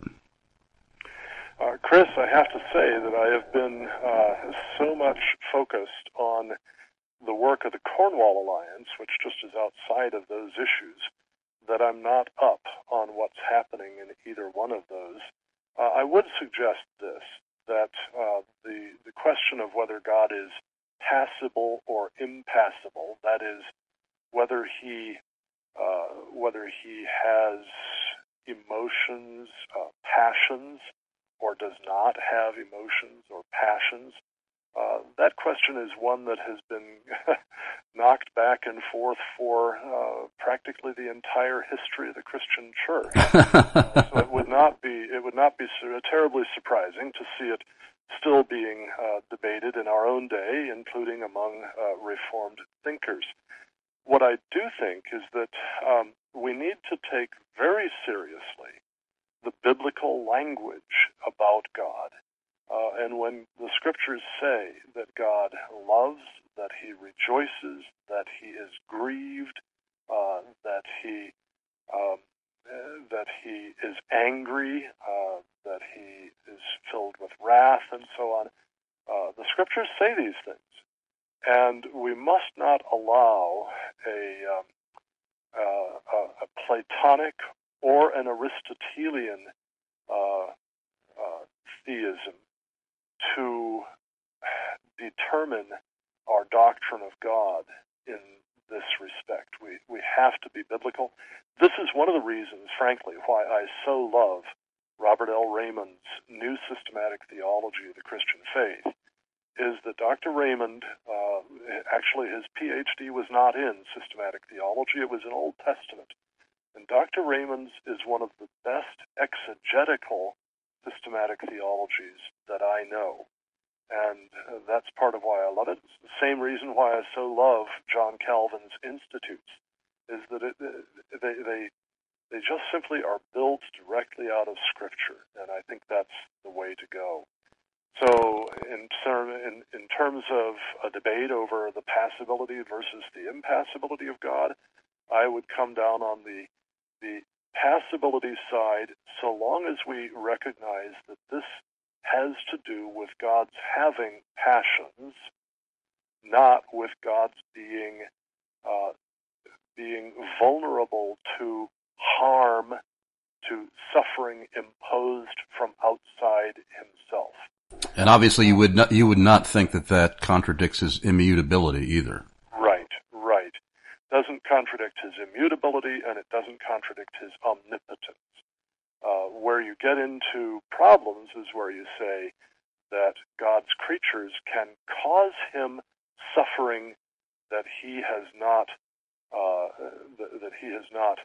Uh, Chris, I have to say that I have been uh, so much focused on the work of the Cornwall Alliance, which just is outside of those issues, that I'm not up on what's happening in either one of those. Uh, I would suggest this, that uh, the, the question of whether God is passible or impassible, that is, whether he uh, whether he has emotions, uh, passions, or does not have emotions or passions, uh, that question is one that has been knocked back and forth for uh, practically the entire history of the Christian Church. uh, so it would not be it would not be so terribly surprising to see it still being uh, debated in our own day, including among uh, Reformed thinkers. What I do think is that um, we need to take very seriously the biblical language about God. Uh, and when the Scriptures say that God loves, that he rejoices, that he is grieved, uh, that he um, uh, that he is angry, uh, that he is filled with wrath, and so on, uh, the Scriptures say these things. And we must not allow a, um, uh, a, a Platonic or an Aristotelian uh, uh, theism to determine our doctrine of God in this respect. We we have to be biblical. This is one of the reasons, frankly, why I so love Robert L. Raymond's New Systematic Theology of the Christian Faith, is that Doctor Raymond, uh, actually his P H D was not in systematic theology, it was in Old Testament. And Doctor Raymond's is one of the best exegetical systematic theologies that I know. And uh, that's part of why I love it. It's the same reason why I so love John Calvin's Institutes, is that it, they, they, they just simply are built directly out of Scripture, and I think that's the way to go. So in, term, in, in terms of a debate over the passibility versus the impassibility of God, I would come down on the the passibility side, so long as we recognize that this has to do with God's having passions, not with God's being uh, being vulnerable to harm, to suffering imposed from outside himself. And obviously, you would not you would not think that that contradicts his immutability either. Right, right. Doesn't contradict his immutability, and it doesn't contradict his omnipotence. Uh, where you get into problems is where you say that God's creatures can cause him suffering that he has not uh, th- that he has not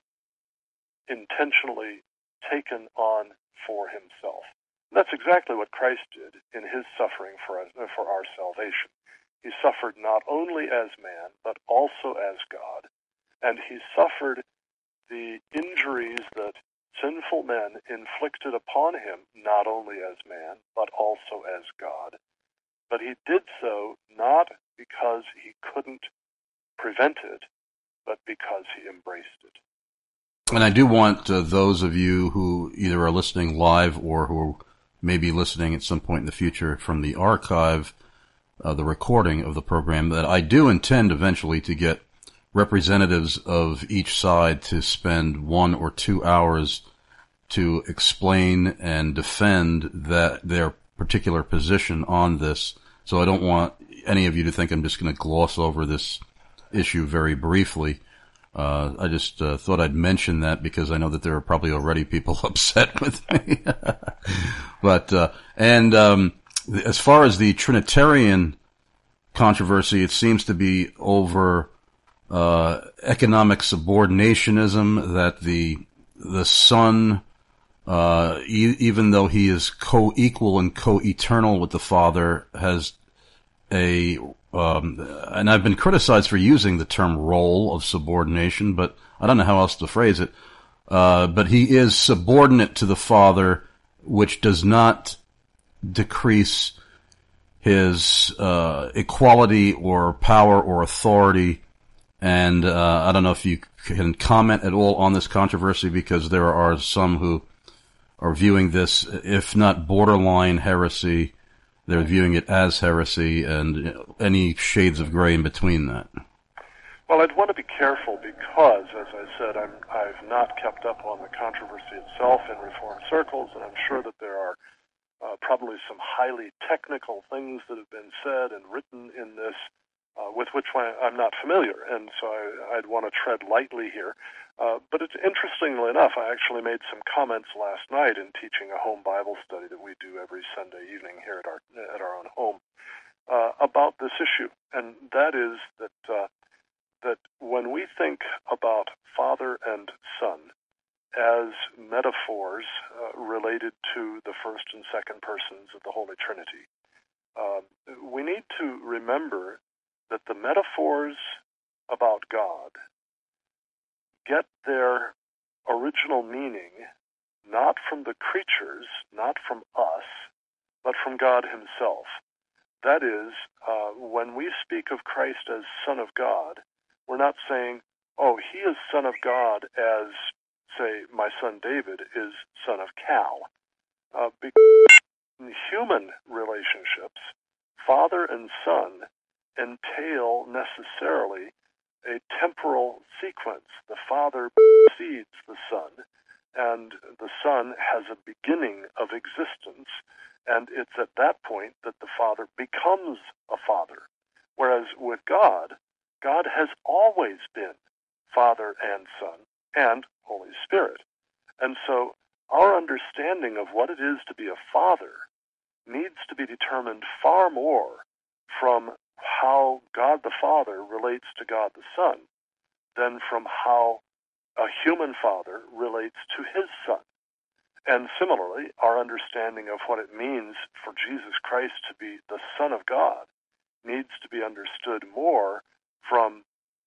intentionally taken on for himself. And that's exactly what Christ did in his suffering for us, for our salvation. He suffered not only as man, but also as God, and he suffered the injuries that sinful men inflicted upon him, not only as man, but also as God. But he did so not because he couldn't prevent it, but because he embraced it. And I do want uh, those of you who either are listening live or who may be listening at some point in the future from the archive, uh, the recording of the program, that I do intend eventually to get representatives of each side to spend one or two hours to explain and defend that their particular position on this. So I don't want any of you to think I'm just going to gloss over this issue very briefly. Uh, I just uh, thought I'd mention that because I know that there are probably already people upset with me. But, uh, and, um, as far as the Trinitarian controversy, it seems to be over, uh, economic subordinationism, that the, the Son, uh, e- even though he is co-equal and co-eternal with the Father, has a, Um, and I've been criticized for using the term role of subordination, but I don't know how else to phrase it. Uh, but he is subordinate to the Father, which does not decrease his, uh, equality or power or authority. And, uh, I don't know if you can comment at all on this controversy, because there are some who are viewing this, if not borderline heresy, they're viewing it as heresy, and any shades of gray in between that? Well, I'd want to be careful because, as I said, I'm, I've not kept up on the controversy itself in Reformed circles, and I'm sure that there are uh, probably some highly technical things that have been said and written in this uh, with which I'm not familiar, and so I, I'd want to tread lightly here. Uh, but it's interestingly enough, I actually made some comments last night in teaching a home Bible study that we do every Sunday evening here at our at our own home uh, about this issue, and that is that. Uh, that when we think about Father and Son as metaphors uh, related to the first and second persons of the Holy Trinity, uh, we need to remember that the metaphors about God get their original meaning not from the creatures, not from us, but from God himself. That is, uh, when we speak of Christ as Son of God, we're not saying, oh, he is Son of God as, say, my son David is son of Cal. Uh, because in human relationships, father and son entail necessarily a temporal sequence. The father precedes the son, and the son has a beginning of existence, and it's at that point that the father becomes a father. Whereas with God, God has always been Father and Son and Holy Spirit. And so our understanding of what it is to be a father needs to be determined far more from how God the Father relates to God the Son than from how a human father relates to his Son. And similarly, our understanding of what it means for Jesus Christ to be the Son of God needs to be understood more from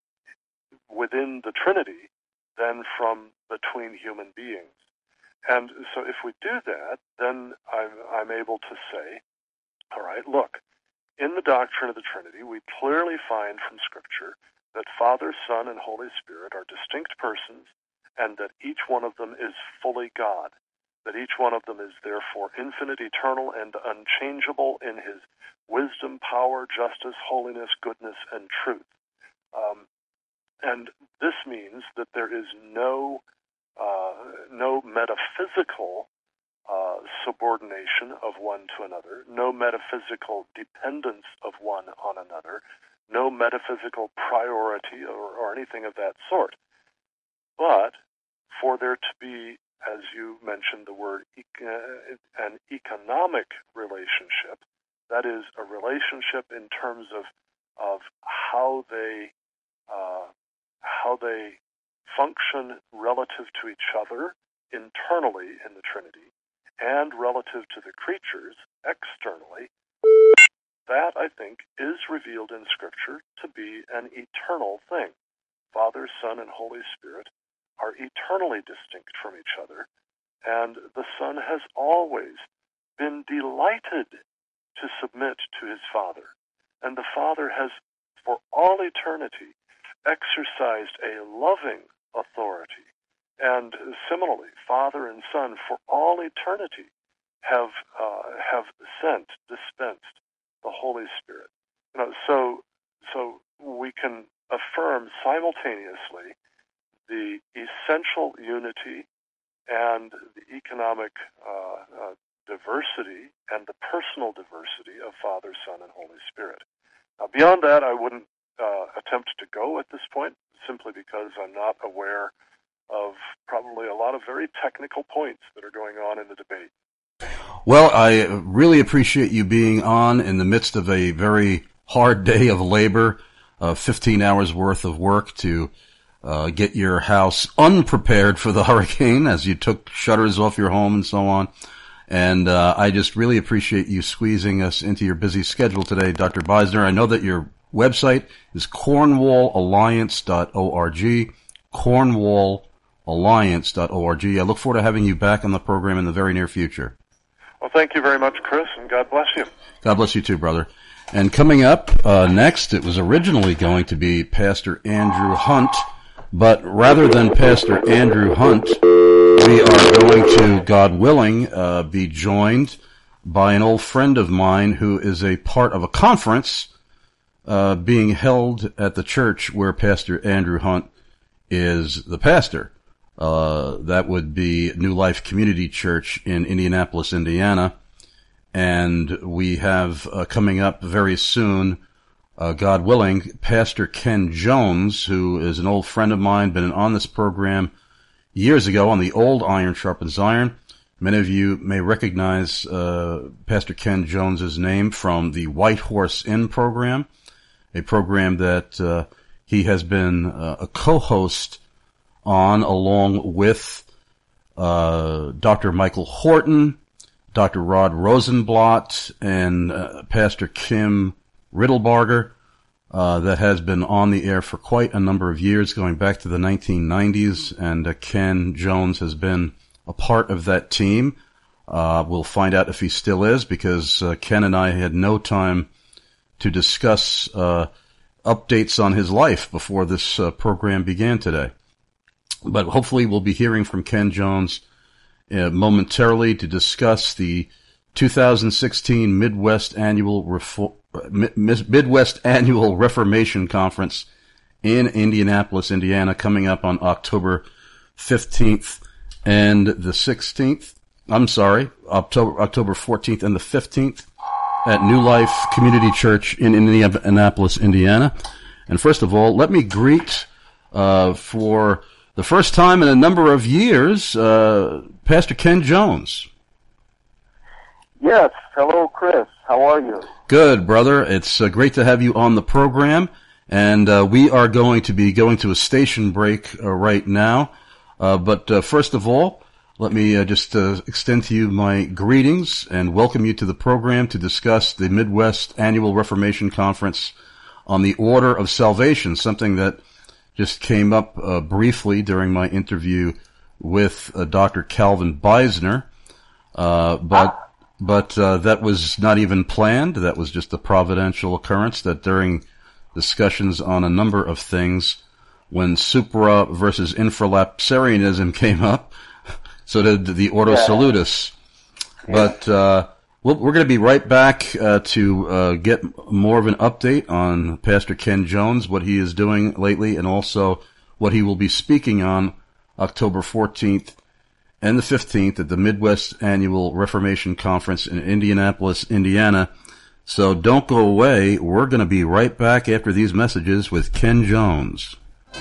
within the Trinity than from between human beings. And so if we do that, then I'm, I'm able to say, all right, look, in the doctrine of the Trinity, we clearly find from Scripture that Father, Son, and Holy Spirit are distinct persons, and that each one of them is fully God, that each one of them is therefore infinite, eternal, and unchangeable in his wisdom, power, justice, holiness, goodness, and truth. Um, and this means that there is no uh, no metaphysical uh, subordination of one to another, no metaphysical dependence of one on another, no metaphysical priority or, or anything of that sort. But for there to be, as you mentioned the word, an economic relationship, that is a relationship in terms of of how they uh, how they function relative to each other internally in the Trinity and relative to the creatures externally, that, I think, is revealed in Scripture to be an eternal thing. Father, Son, and Holy Spirit are eternally distinct from each other, and the Son has always been delighted to submit to his Father, and the Father has, for all eternity, exercised a loving authority. And similarly, Father and Son, for all eternity, have uh, have sent, dispensed the Holy Spirit. You know, so so we can affirm simultaneously the essential unity and the economic uh, uh, diversity and the personal diversity of Father, Son, and Holy Spirit. Now, beyond that, I wouldn't uh, attempt to go at this point, simply because I'm not aware of probably a lot of very technical points that are going on in the debate. Well, I really appreciate you being on in the midst of a very hard day of labor, uh, fifteen hours worth of work to uh, get your house unprepared for the hurricane as you took shutters off your home and so on. And uh, I just really appreciate you squeezing us into your busy schedule today, Doctor Beisner. I know that your website is cornwall alliance dot org, cornwall alliance dot org. I look forward to having you back on the program in the very near future. Well, thank you very much, Chris, and God bless you. God bless you too, brother. And coming up uh, next, it was originally going to be Pastor Andrew Hunt, but rather than Pastor Andrew Hunt, we are going to, God willing, uh, be joined by an old friend of mine who is a part of a conference uh, being held at the church where Pastor Andrew Hunt is the pastor. Uh, that would be New Life Community Church in Indianapolis, Indiana. And we have uh, coming up very soon, uh, God willing, Pastor Ken Jones, who is an old friend of mine, been on this program years ago on the old Iron Sharpens Iron. Many of you may recognize uh, Pastor Ken Jones's name from the White Horse Inn program, a program that uh, he has been uh, a co-host on along with uh, Doctor Michael Horton, Doctor Rod Rosenblatt, and uh, Pastor Kim Riddlebarger, uh, that has been on the air for quite a number of years, going back to the nineteen nineties, and uh, Ken Jones has been a part of that team. Uh, we'll find out if he still is, because uh, Ken and I had no time to discuss uh, updates on his life before this uh, program began today. But hopefully we'll be hearing from Ken Jones uh, momentarily to discuss the two thousand sixteen Midwest Annual Refo- Midwest Annual Reformation Conference in Indianapolis, Indiana, coming up on October fifteenth and the sixteenth. I'm sorry, October October fourteenth and the fifteenth at New Life Community Church in Indianapolis, Indiana. And first of all, let me greet uh, for the first time in a number of years, uh, Pastor Ken Jones. Yes. Hello, Chris. How are you? Good, brother. It's uh, great to have you on the program. And uh, we are going to be going to a station break uh, right now. Uh, but uh, first of all, let me uh, just uh, extend to you my greetings and welcome you to the program to discuss the Midwest Annual Reformation Conference on the Order of Salvation, something that just came up uh, briefly during my interview with uh, Doctor Calvin Beisner, uh, but but uh, that was not even planned. That was just a providential occurrence that during discussions on a number of things, when supra versus infralapsarianism came up, so did the Ordo yeah. Salutis. Yeah. But uh, we're going to be right back uh, to uh, get more of an update on Pastor Ken Jones, what he is doing lately, and also what he will be speaking on October fourteenth and the fifteenth at the Midwest Annual Reformation Conference in Indianapolis, Indiana. So don't go away. We're going to be right back after these messages with Ken Jones.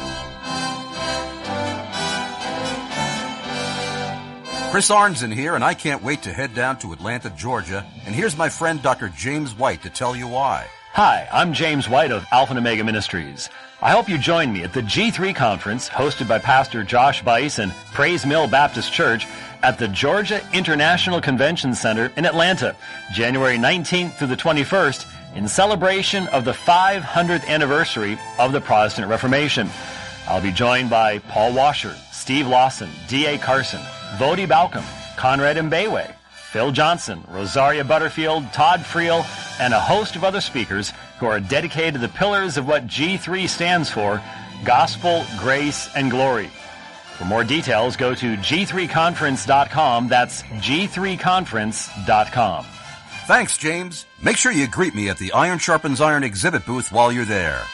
Chris Arnzen here, and I can't wait to head down to Atlanta, Georgia. And here's my friend Doctor James White to tell you why. Hi, I'm James White of Alpha and Omega Ministries. I hope you join me at the G three Conference hosted by Pastor Josh Bice and Praise Mill Baptist Church at the Georgia International Convention Center in Atlanta, January nineteenth through the twenty-first, in celebration of the five hundredth anniversary of the Protestant Reformation. I'll be joined by Paul Washer, Steve Lawson, D A Carson, Vodi Balcom, Conrad Mbewe, Phil Johnson, Rosaria Butterfield, Todd Friel, and a host of other speakers who are dedicated to the pillars of what G three stands for: gospel, grace, and glory. For more details, go to G three conference dot com. That's G three conference dot com. Thanks, James. Make sure you greet me at the Iron Sharpens Iron exhibit booth while you're there.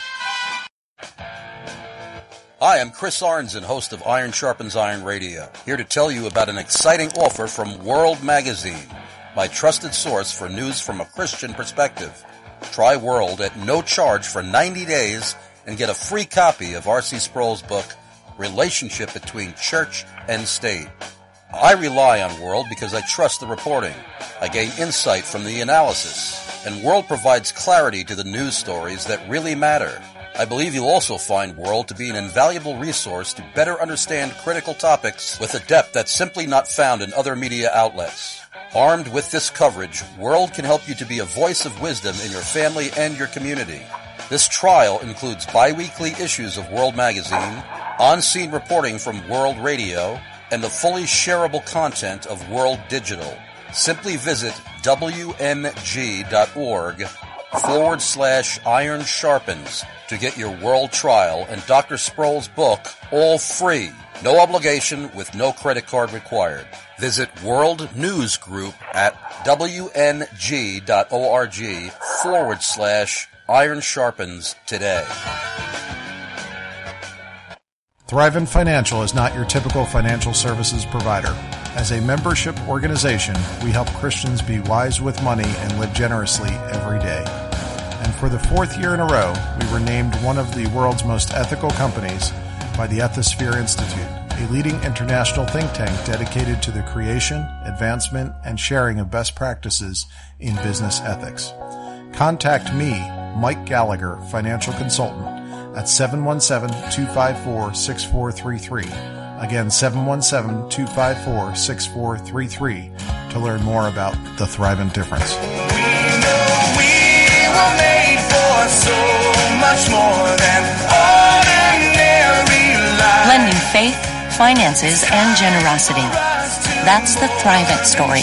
Hi, I'm Chris Arnzen, host of Iron Sharpens Iron Radio, here to tell you about an exciting offer from World Magazine, my trusted source for news from a Christian perspective. Try World at no charge for ninety days and get a free copy of R C Sproul's book, Relationship Between Church and State. I rely on World because I trust the reporting. I gain insight from the analysis, and World provides clarity to the news stories that really matter. I believe you'll also find World to be an invaluable resource to better understand critical topics with a depth that's simply not found in other media outlets. Armed with this coverage, World can help you to be a voice of wisdom in your family and your community. This trial includes bi-weekly issues of World Magazine, on-scene reporting from World Radio, and the fully shareable content of World Digital. Simply visit W M G dot org forward slash Iron Sharpens to get your World trial and Doctor Sproul's book all free. No obligation with no credit card required. Visit World News Group at W N G dot org forward slash Iron Sharpens today. Thrivent Financial is not your typical financial services provider. As a membership organization, we help Christians be wise with money and live generously every day. And for the fourth year in a row, we were named one of the world's most ethical companies by the Ethisphere Institute, a leading international think tank dedicated to the creation, advancement, and sharing of best practices in business ethics. Contact me, Mike Gallagher, financial consultant, at seven one seven, two five four, six four three three. Again, seven one seven, two five four, six four three three to learn more about the Thrivent difference. We know we were made for so much more than ordinary life. Blending faith, finances, and generosity. That's the Thrivent story.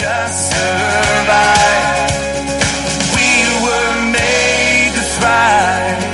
We were made to thrive.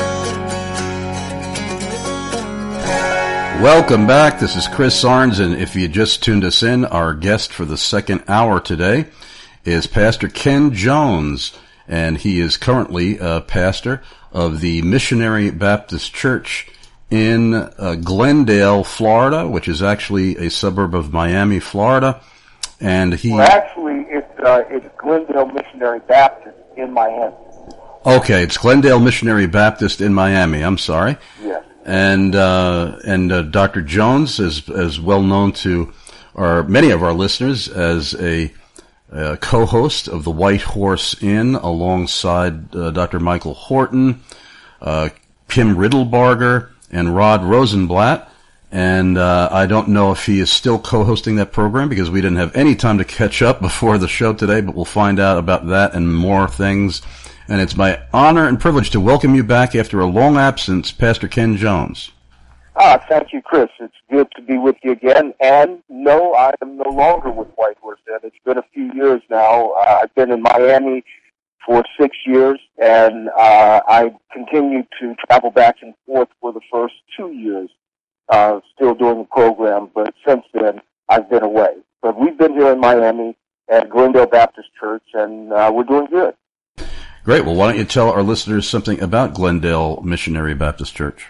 Welcome back. This is Chris Sarnes, and if you just tuned us in, our guest for the second hour today is Pastor Ken Jones, and he is currently a pastor of the Missionary Baptist Church in uh, Glendale, Florida, which is actually a suburb of Miami, Florida. And he well, actually, it's uh, it's Glendale Missionary Baptist in Miami. Okay, it's Glendale Missionary Baptist in Miami. I'm sorry. Yes. And uh, and uh, Doctor Jones is as well known to our many of our listeners as a, a co-host of the White Horse Inn alongside uh, Doctor Michael Horton, uh, Kim Riddlebarger, and Rod Rosenblatt. And uh, I don't know if he is still co-hosting that program because we didn't have any time to catch up before the show today, but we'll find out about that and more things. And it's my honor and privilege to welcome you back after a long absence, Pastor Ken Jones. Ah, thank you, Chris. It's good to be with you again. And no, I am no longer with White Horse Inn. It's been a few years now. Uh, I've been in Miami for six years, and uh, I continue to travel back and forth for the first two years, uh, still doing the program. But since then, I've been away. But we've been here in Miami at Glendale Baptist Church, and uh, we're doing good. Great. Well, why don't you tell our listeners something about Glendale Missionary Baptist Church?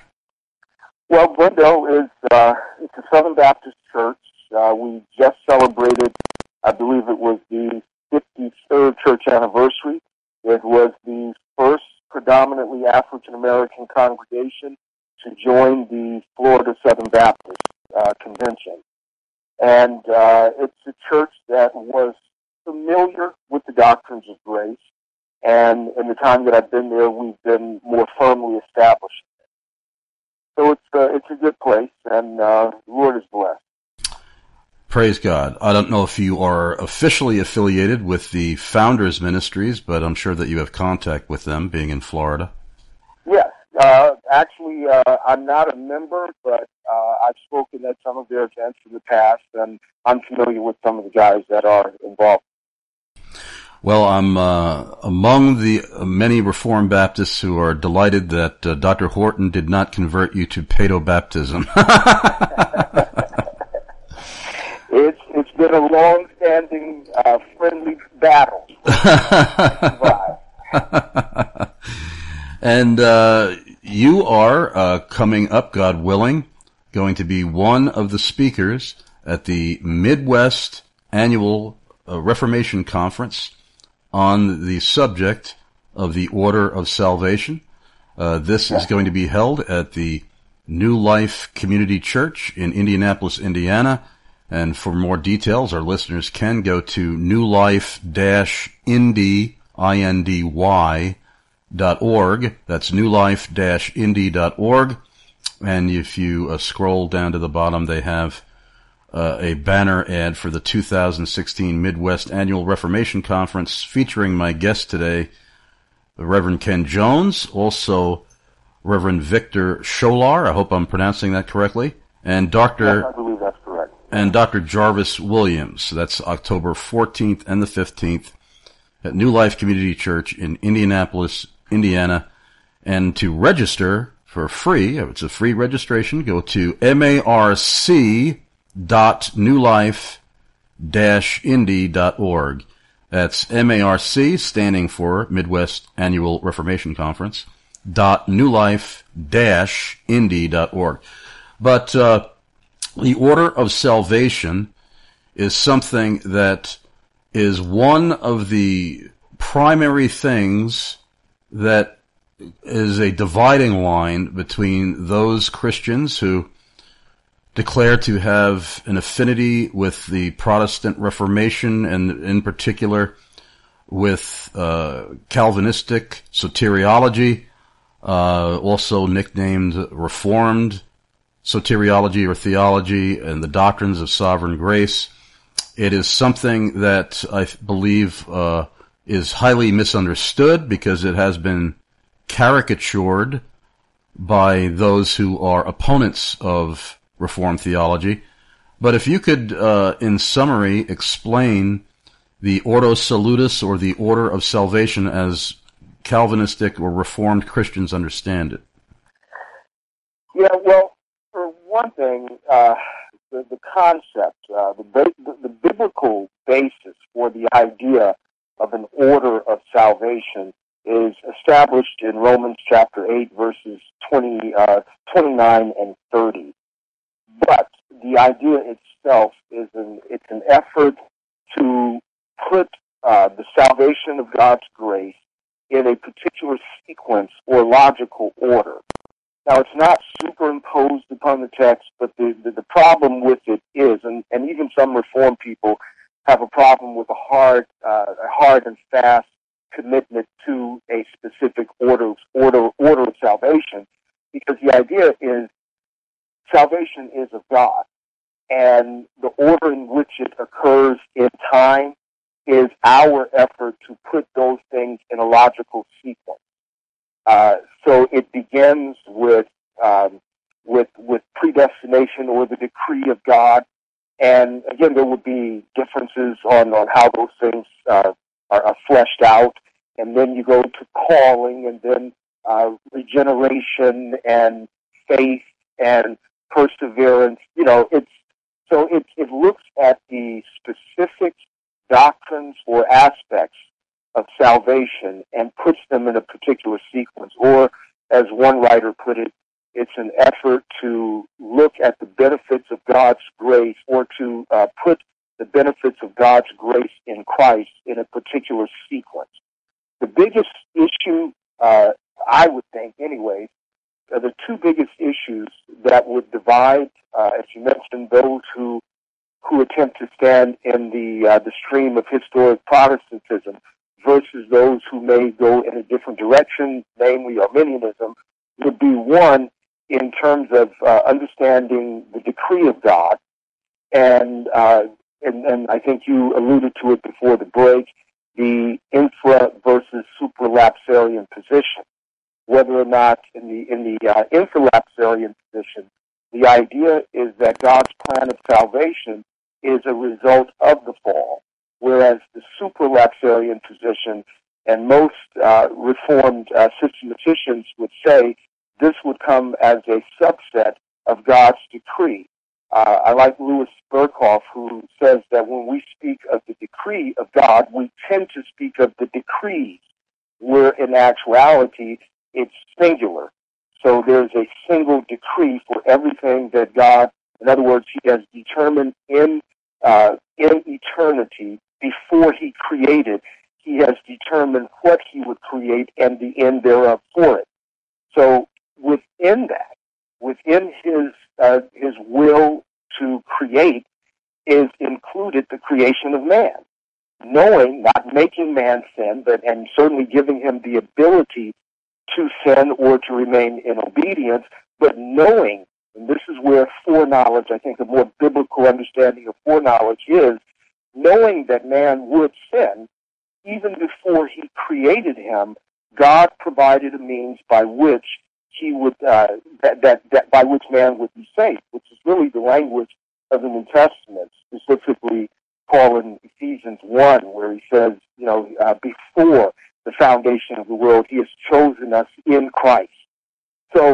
Well, Glendale is uh, it's a Southern Baptist church. Uh, we just celebrated, I believe it was the fifty-third church anniversary. It was the first predominantly African-American congregation to join the Florida Southern Baptist uh, Convention. And uh, it's a church that was familiar with the doctrines of grace. And in the time that I've been there, we've been more firmly established. So it's uh, it's a good place, and uh, the Lord is blessed. Praise God. I don't know if you are officially affiliated with the Founders Ministries, but I'm sure that you have contact with them, being in Florida. Yes. Uh, actually, uh, I'm not a member, but uh, I've spoken at some of their events in the past, and I'm familiar with some of the guys that are involved. Well, I'm uh, among the many Reformed Baptists who are delighted that uh, Doctor Horton did not convert you to paedo-baptism. it's it's been a long-standing, uh, friendly battle. And uh, you are uh, coming up, God willing, going to be one of the speakers at the Midwest Annual uh, Reformation Conference on the subject of the Order of Salvation. Uh, this is going to be held at the New Life Community Church in Indianapolis, Indiana. And for more details, our listeners can go to newlife-indy, I N D Y, dot org. That's newlife-indy dot org. And if you uh, scroll down to the bottom, they have Uh, a banner ad for the two thousand sixteen Midwest Annual Reformation Conference featuring my guest today, the Reverend Ken Jones, also Reverend Victor Scholar, I hope I'm pronouncing that correctly, and Doctor Yes, I believe that's correct. And Doctor Jarvis Williams. That's October fourteenth and the fifteenth at New Life Community Church in Indianapolis, Indiana. And to register for free. It's a free registration. Go to marc dot new life dash indy dot org. That's M A R C, standing for Midwest Annual Reformation Conference, dot new life dash indy dot org. But uh, the order of salvation is something that is one of the primary things that is a dividing line between those Christians who declare to have an affinity with the Protestant Reformation, and in particular with uh, Calvinistic soteriology, uh, also nicknamed Reformed soteriology or theology, and the doctrines of sovereign grace. It is something that I believe uh, is highly misunderstood because it has been caricatured by those who are opponents of Reformed theology. But if you could, uh, in summary, explain the Ordo Salutis, or the order of salvation, as Calvinistic or Reformed Christians understand it. Yeah, well, for one thing, uh, the, the concept, uh, the, the, the biblical basis for the idea of an order of salvation is established in Romans chapter eight, verses twenty, uh, twenty-nine and thirty. But the idea itself is an, it's an effort to put uh, the salvation of God's grace in a particular sequence or logical order. Now, it's not superimposed upon the text, but the, the, the problem with it is, and, and even some Reformed people have a problem with a hard, uh, a hard and fast commitment to a specific order, order, order of salvation, because the idea is salvation is of God, and the order in which it occurs in time is our effort to put those things in a logical sequence. Uh, so it begins with um, with with predestination, or the decree of God, and again there would be differences on, on how those things uh, are, are fleshed out, and then you go to calling, and then uh, regeneration and faith and perseverance. You know, it's so it it looks at the specific doctrines or aspects of salvation and puts them in a particular sequence. Or, as one writer put it, it's an effort to look at the benefits of God's grace, or to uh, put the benefits of God's grace in Christ in a particular sequence. The biggest issue, uh, I would think anyways, uh, the two biggest issues that would divide, uh, as you mentioned, those who who attempt to stand in the uh, the stream of historic Protestantism versus those who may go in a different direction, namely Arminianism, would be one in terms of uh, understanding the decree of God, and, uh, and and I think you alluded to it before the break, the infra versus supralapsarian position. Whether or not in the in the uh, infralapsarian position, the idea is that God's plan of salvation is a result of the fall, whereas the supralapsarian position, and most uh, Reformed uh, systematicians would say, this would come as a subset of God's decree. Uh, I like Louis Berkhoff, who says that when we speak of the decree of God, we tend to speak of the decrees, where in actuality it's singular. So there's a single decree for everything that God, in other words, He has determined in uh, in eternity before He created. He has determined what He would create and the end thereof for it. So within that, within His uh, His will to create, is included the creation of man. Knowing, not making man sin, but and certainly giving him the ability to sin or to remain in obedience, but knowing, and this is where foreknowledge, I think a more biblical understanding of foreknowledge is, knowing that man would sin, even before He created him, God provided a means by which he would uh, that, that that by which man would be saved, which is really the language of the New Testament, specifically Paul in Ephesians one, where he says, you know, uh, before the foundation of the world, He has chosen us in Christ. So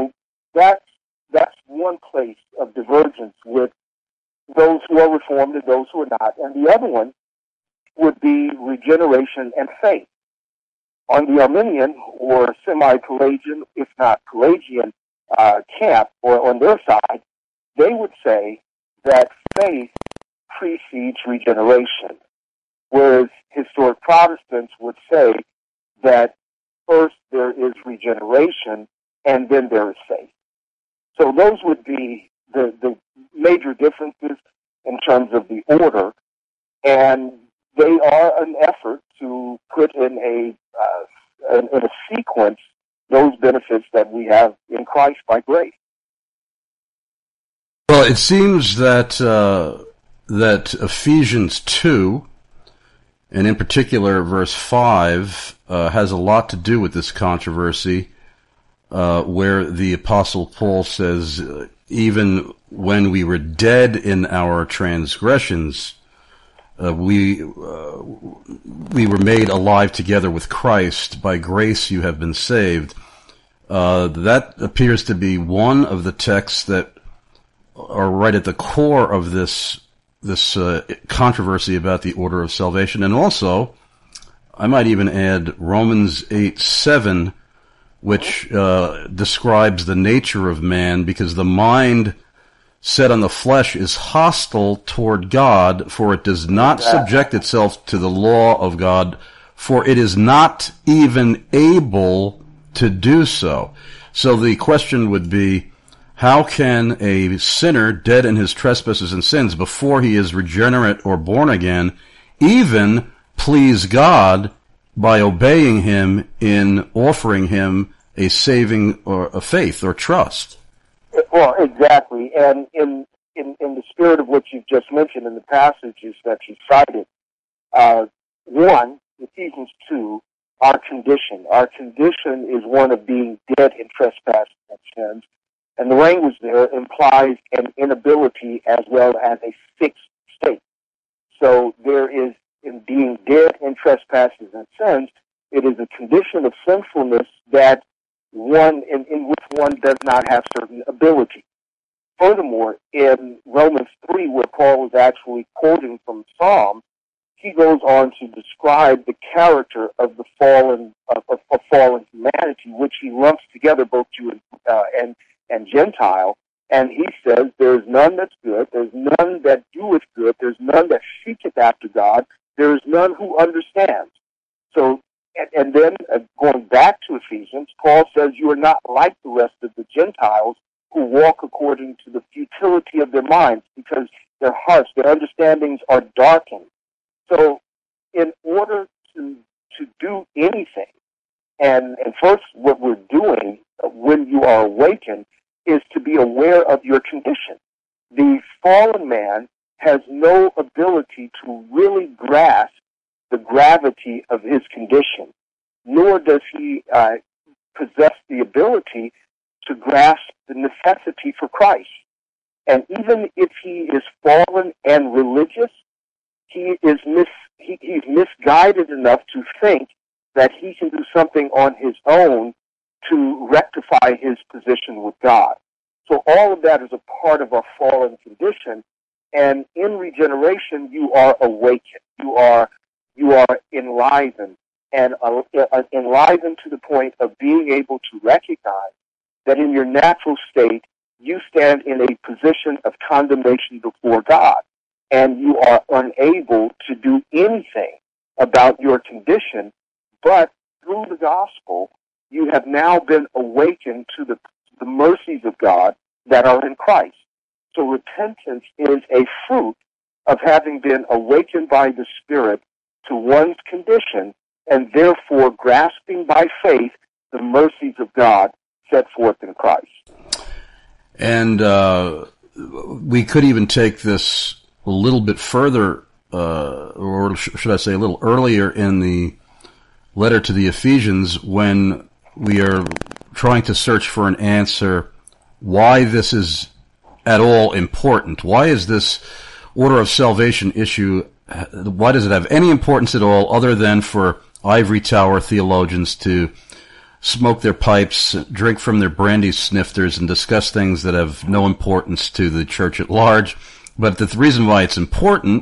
that's, that's one place of divergence with those who are Reformed and those who are not. And the other one would be regeneration and faith. On the Arminian or semi-Pelagian, if not Pelagian, uh, camp, or on their side, they would say that faith precedes regeneration, whereas historic Protestants would say that first there is regeneration and then there is faith. So those would be the, the major differences in terms of the order, and they are an effort to put in a uh, in, in a sequence those benefits that we have in Christ by grace. Well, it seems that uh, that Ephesians two, and in particular verse five, uh, has a lot to do with this controversy, uh, where the Apostle Paul says, uh, even when we were dead in our transgressions, Uh, we uh, we were made alive together with Christ. By grace you have been saved. Uh, that appears to be one of the texts that are right at the core of this this uh, controversy about the order of salvation. And also, I might even add Romans eight seven, which uh, describes the nature of man, because the mind set on the flesh is hostile toward God, for it does not subject itself to the law of God, for it is not even able to do so. So the question would be, how can a sinner dead in his trespasses and sins before he is regenerate or born again even please God by obeying him in offering him a saving or a faith or trust? Well, exactly. And in, in, in the spirit of what you've just mentioned in the passages that you cited, uh, one, Ephesians two, our condition. Our condition is one of being dead in trespasses and sins. And the language there implies an inability as well as a fixed state. So there is, in being dead in trespasses and sins, it is a condition of sinfulness that one in, in which one does not have certain ability. Furthermore, in Romans three, where Paul is actually quoting from Psalm, he goes on to describe the character of the fallen of, of, of fallen humanity, which he lumps together both Jew and, uh, and and Gentile. And he says, "There is none that's good. There's none that doeth good. There's none that seeketh after God. There is none who understands." So. And, and then, uh, going back to Ephesians, Paul says, "You are not like the rest of the Gentiles who walk according to the futility of their minds, because their hearts, their understandings are darkened." So in order to to do anything, and, and first what we're doing when you are awakened is to be aware of your condition. The fallen man has no ability to really grasp the gravity of his condition, nor does he uh, possess the ability to grasp the necessity for Christ. And even if he is fallen and religious, he is mis he, he's misguided enough to think that he can do something on his own to rectify his position with God. So all of that is a part of our fallen condition, and in regeneration, you are awakened. You are You are enlivened, and uh, uh, enlivened to the point of being able to recognize that in your natural state, you stand in a position of condemnation before God, and you are unable to do anything about your condition, but through the gospel, you have now been awakened to the, the mercies of God that are in Christ. So repentance is a fruit of having been awakened by the Spirit to one's condition, and therefore grasping by faith the mercies of God set forth in Christ. And uh, we could even take this a little bit further, uh, or should I say a little earlier in the letter to the Ephesians, when we are trying to search for an answer why this is at all important. Why is this order of salvation issue, why does it have any importance at all other than for ivory tower theologians to smoke their pipes, drink from their brandy snifters, and discuss things that have no importance to the church at large. But the th- reason why it's important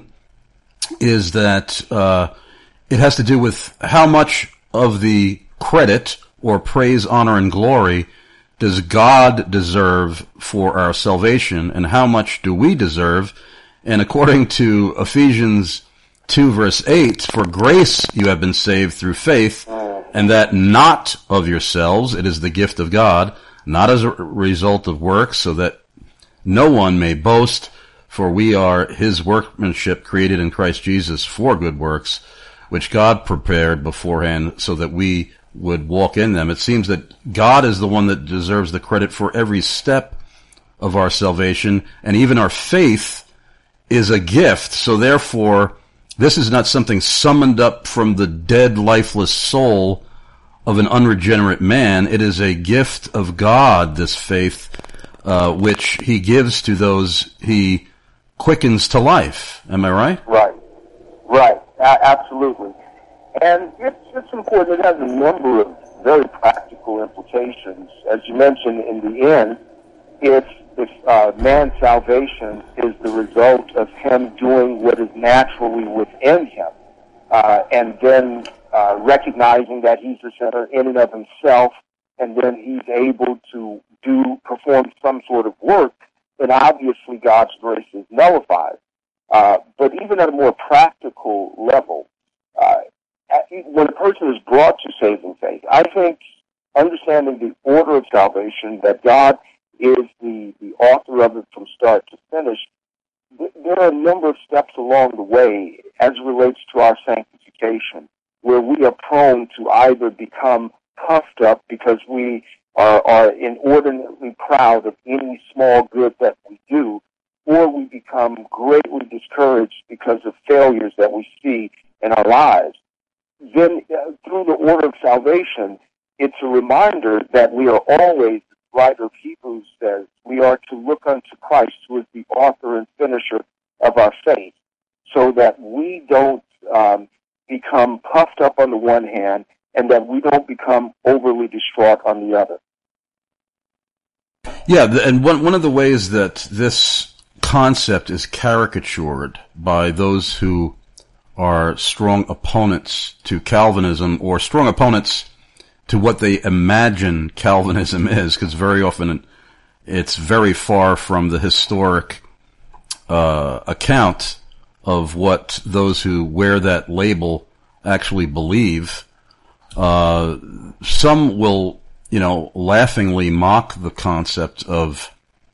is that uh, it has to do with how much of the credit or praise, honor, and glory does God deserve for our salvation, and how much do we deserve? And according to Ephesians two verse eight, for grace you have been saved through faith, and that not of yourselves, it is the gift of God, not as a result of works, so that no one may boast, for we are his workmanship created in Christ Jesus for good works, which God prepared beforehand so that we would walk in them. It seems that God is the one that deserves the credit for every step of our salvation, and even our faith is a gift. So therefore, this is not something summoned up from the dead, lifeless soul of an unregenerate man. It is a gift of God, this faith, uh, which he gives to those he quickens to life. Am I right? Right. Right. A- absolutely. And it's, it's important. It has a number of very practical implications. As you mentioned, in the end, if, if uh, man's salvation is the result of him doing what is naturally within him, uh, and then uh, recognizing that he's a sinner in and of himself, and then he's able to do perform some sort of work, then obviously God's grace is nullified. Uh, but even at a more practical level, uh, when a person is brought to saving faith, I think understanding the order of salvation, that God is the, the author of it from start to finish, th- there are a number of steps along the way as it relates to our sanctification, where we are prone to either become puffed up because we are, are inordinately proud of any small good that we do, or we become greatly discouraged because of failures that we see in our lives. Then, uh, through the order of salvation, it's a reminder that we are always, the writer of Hebrews says, we are to look unto Christ, who is the author and finisher of our faith, so that we don't um, become puffed up on the one hand, and that we don't become overly distraught on the other. Yeah, and one one of the ways that this concept is caricatured by those who are strong opponents to Calvinism, or strong opponents to what they imagine Calvinism is, because very often it's very far from the historic uh, account of what those who wear that label actually believe. Uh, some will, you know, laughingly mock the concept of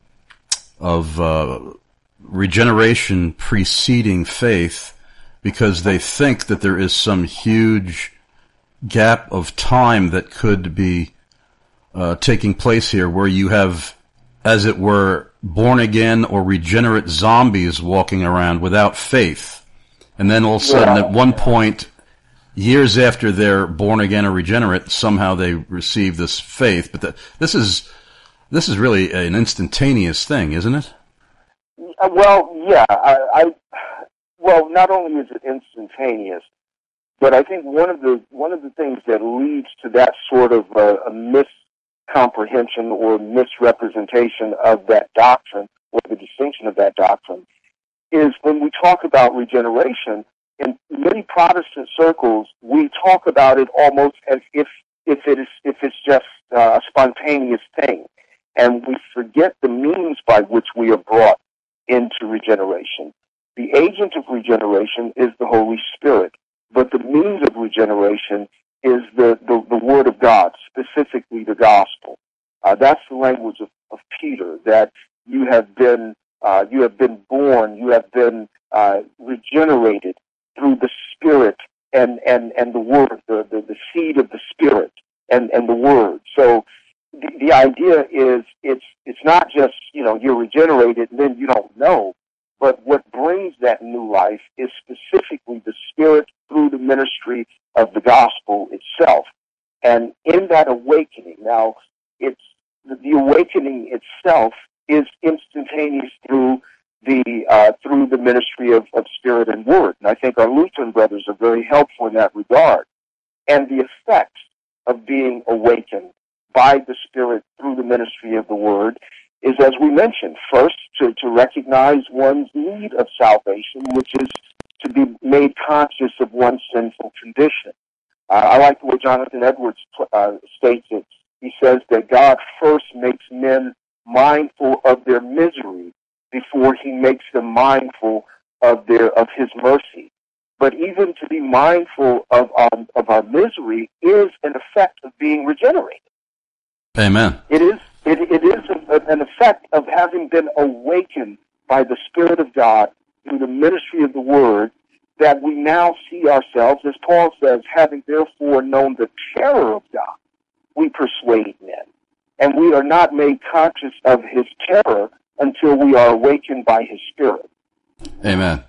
of uh, regeneration preceding faith, because they think that there is some huge gap of time that could be uh, taking place here, where you have, as it were, born-again or regenerate zombies walking around without faith. And then all of a sudden, yeah. at one point, years after they're born-again or regenerate, somehow they receive this faith. But the, this is this is really an instantaneous thing, isn't it? Well, yeah. I... I... Well, not only is it instantaneous, but I think one of the one of the things that leads to that sort of uh, a miscomprehension or misrepresentation of that doctrine, or the distinction of that doctrine, is when we talk about regeneration, in many Protestant circles, we talk about it almost as if if it is if it's just uh, a spontaneous thing, and we forget the means by which we are brought into regeneration. The agent of regeneration is the Holy Spirit, but the means of regeneration is the, the, the Word of God, specifically the gospel. Uh, that's the language of, of Peter, that you have been uh, you have been born, you have been uh, regenerated through the Spirit and, and, and the Word, the, the, the seed of the Spirit and, and the Word. So the, the idea is it's it's not just, you know, you're regenerated and then you don't know. But what brings that new life is specifically the Spirit through the ministry of the gospel itself. And in that awakening, now, it's the awakening itself is instantaneous through the uh, through the ministry of, of Spirit and Word. And I think our Lutheran brothers are very helpful in that regard. And the effects of being awakened by the Spirit through the ministry of the Word is, as we mentioned, first to, to recognize one's need of salvation, which is to be made conscious of one's sinful condition. Uh, I like the way Jonathan Edwards uh, states it. He says that God first makes men mindful of their misery before he makes them mindful of their of his mercy. But even to be mindful of our, of our misery is an effect of being regenerated. Amen. It is it, it is a, an effect of having been awakened by the Spirit of God through the ministry of the Word, that we now see ourselves, as Paul says, having therefore known the terror of God, we persuade men. And we are not made conscious of his terror until we are awakened by his Spirit. Amen.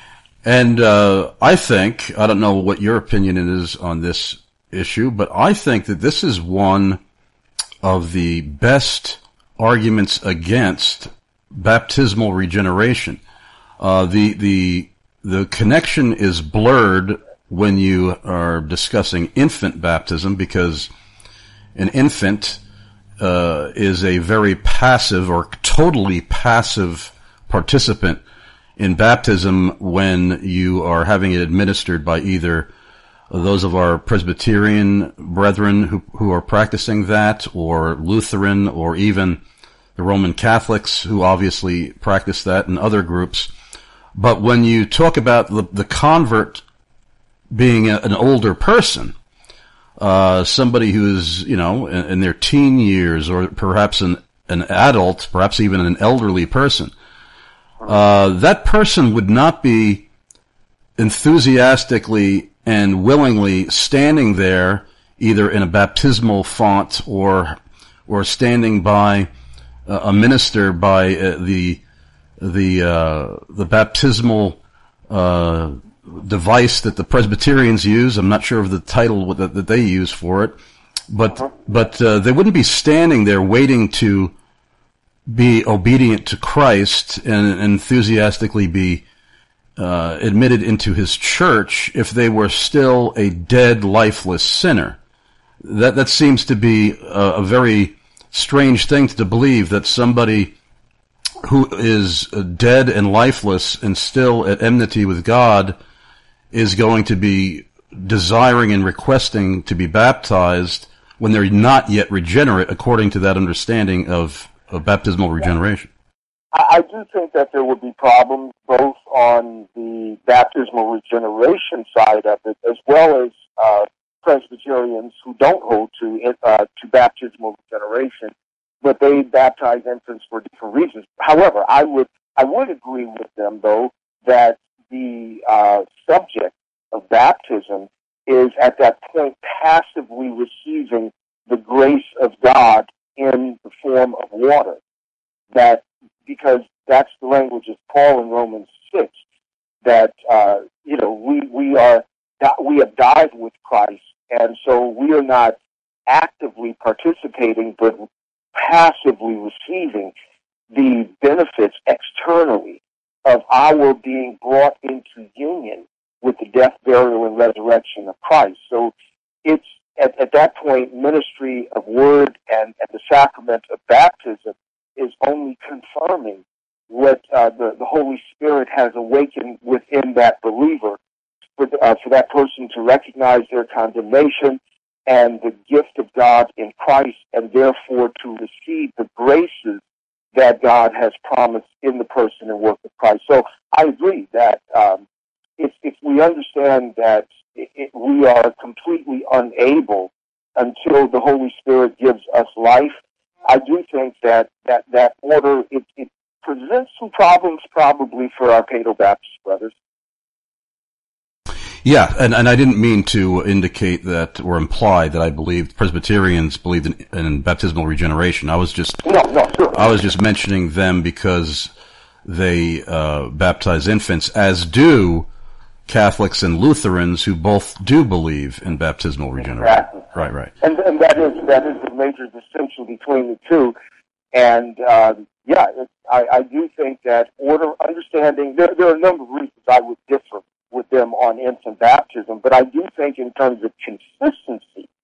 And uh, I think, I don't know what your opinion is on this issue, but I think that this is one of the best arguments against baptismal regeneration. Uh, the the the connection is blurred when you are discussing infant baptism, because an infant uh, is a very passive or totally passive participant in baptism when you are having it administered by either those of our Presbyterian brethren who, who are practicing that, or Lutheran, or even the Roman Catholics who obviously practice that, and other groups. But when you talk about the, the convert being a, an older person, uh, somebody who is, you know, in, in their teen years, or perhaps an, an adult, perhaps even an elderly person, uh, that person would not be enthusiastically and willingly standing there, either in a baptismal font or or standing by uh, a minister by uh, the the uh, the baptismal uh, device that the Presbyterians use. I'm not sure of the title that, that they use for it, but uh-huh. but uh, they wouldn't be standing there waiting to be obedient to Christ and enthusiastically be Uh, admitted into his church if they were still a dead, lifeless sinner. That that seems to be a, a very strange thing to believe, that somebody who is dead and lifeless and still at enmity with God is going to be desiring and requesting to be baptized when they're not yet regenerate, according to that understanding of, of baptismal regeneration. I do think that there would be problems both on the baptismal regeneration side of it, as well as uh, Presbyterians who don't hold to uh, to baptismal regeneration, but they baptize infants for different reasons. However, I would I would agree with them, though, that the uh, subject of baptism is at that point passively receiving the grace of God in the form of water. That because that's the language of Paul in Romans six, that, uh, you know, we, we are, we have died with Christ, and so we are not actively participating, but passively receiving the benefits externally of our being brought into union with the death, burial, and resurrection of Christ. So it's, at, at that point, ministry of word and, and the sacrament of baptism is only confirming what uh, the, the Holy Spirit has awakened within that believer, for, uh, for that person to recognize their condemnation and the gift of God in Christ, and therefore to receive the graces that God has promised in the person and work of Christ. So I agree that um, if, if we understand that it, it, we are completely unable until the Holy Spirit gives us life, I do think that that, that order, it, it presents some problems probably for our Paedo-Baptist brothers. Yeah, and, and I didn't mean to indicate that or imply that I believed Presbyterians believed in, in baptismal regeneration. I was just no, no, sure. I was just mentioning them because they uh, baptize infants, as do Catholics and Lutherans, who both do believe in baptismal regeneration. Exactly. Right, right. And, and that is that is the major distinction between the two. And um, yeah, it, I, I do think that order, understanding. There, there are a number of reasons I would differ with them on infant baptism, but I do think in terms of consistency,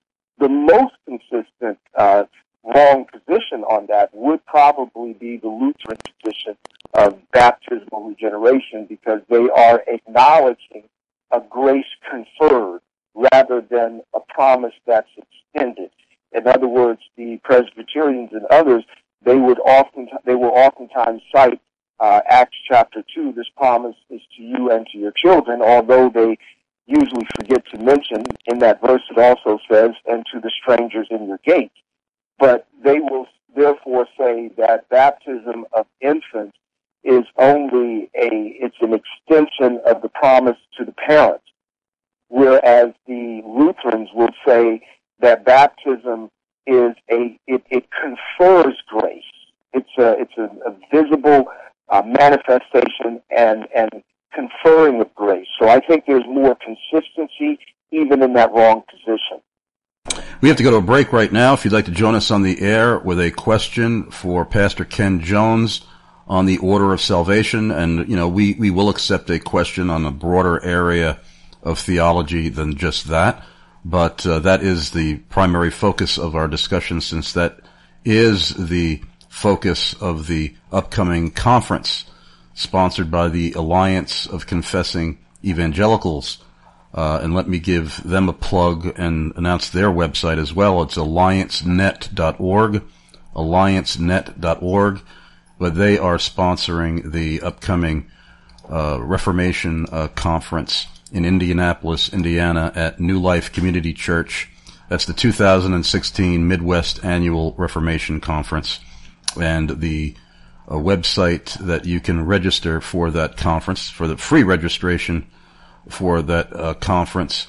the most consistent uh, wrong position on that would probably be the Lutheran position of baptismal regeneration, because they are acknowledging a grace conferred rather than a promise that's extended. In other words, the Presbyterians and others, they would often they will oftentimes cite uh, Acts chapter two. This promise is to you and to your children, although they usually forget to mention in that verse it also says, and to the strangers in your gates. But they will therefore say that baptism of infants is only a it's an extension of the promise to the parents, whereas the Lutherans will say that baptism is a it, it confers grace. It's a it's a, a visible uh, manifestation and and conferring of grace. So I think there's more consistency even in that wrong position. We have to go to a break right now. If you'd like to join us on the air with a question for Pastor Ken Jones on the order of salvation, and you know we we will accept a question on a broader area of theology than just that. But uh, that is the primary focus of our discussion, since that is the focus of the upcoming conference sponsored by the Alliance of Confessing Evangelicals. Uh, and let me give them a plug and announce their website as well. It's alliance net dot org, alliance net dot org. But they are sponsoring the upcoming uh, Reformation uh, conference in Indianapolis, Indiana at New Life Community Church. That's the two thousand sixteen Midwest Annual Reformation Conference. And the uh, website that you can register for that conference, for the free registration for that uh, conference,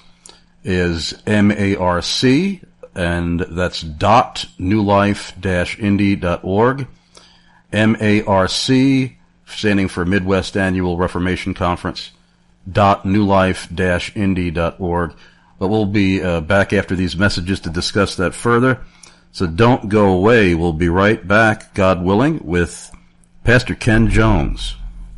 is M A R C, and that's dot new life dash indy dot org. M A R C, standing for Midwest Annual Reformation Conference, dot new life dash indy dot org. But we'll be uh, back after these messages to discuss that further. So don't go away. We'll be right back, God willing, with Pastor Ken Jones.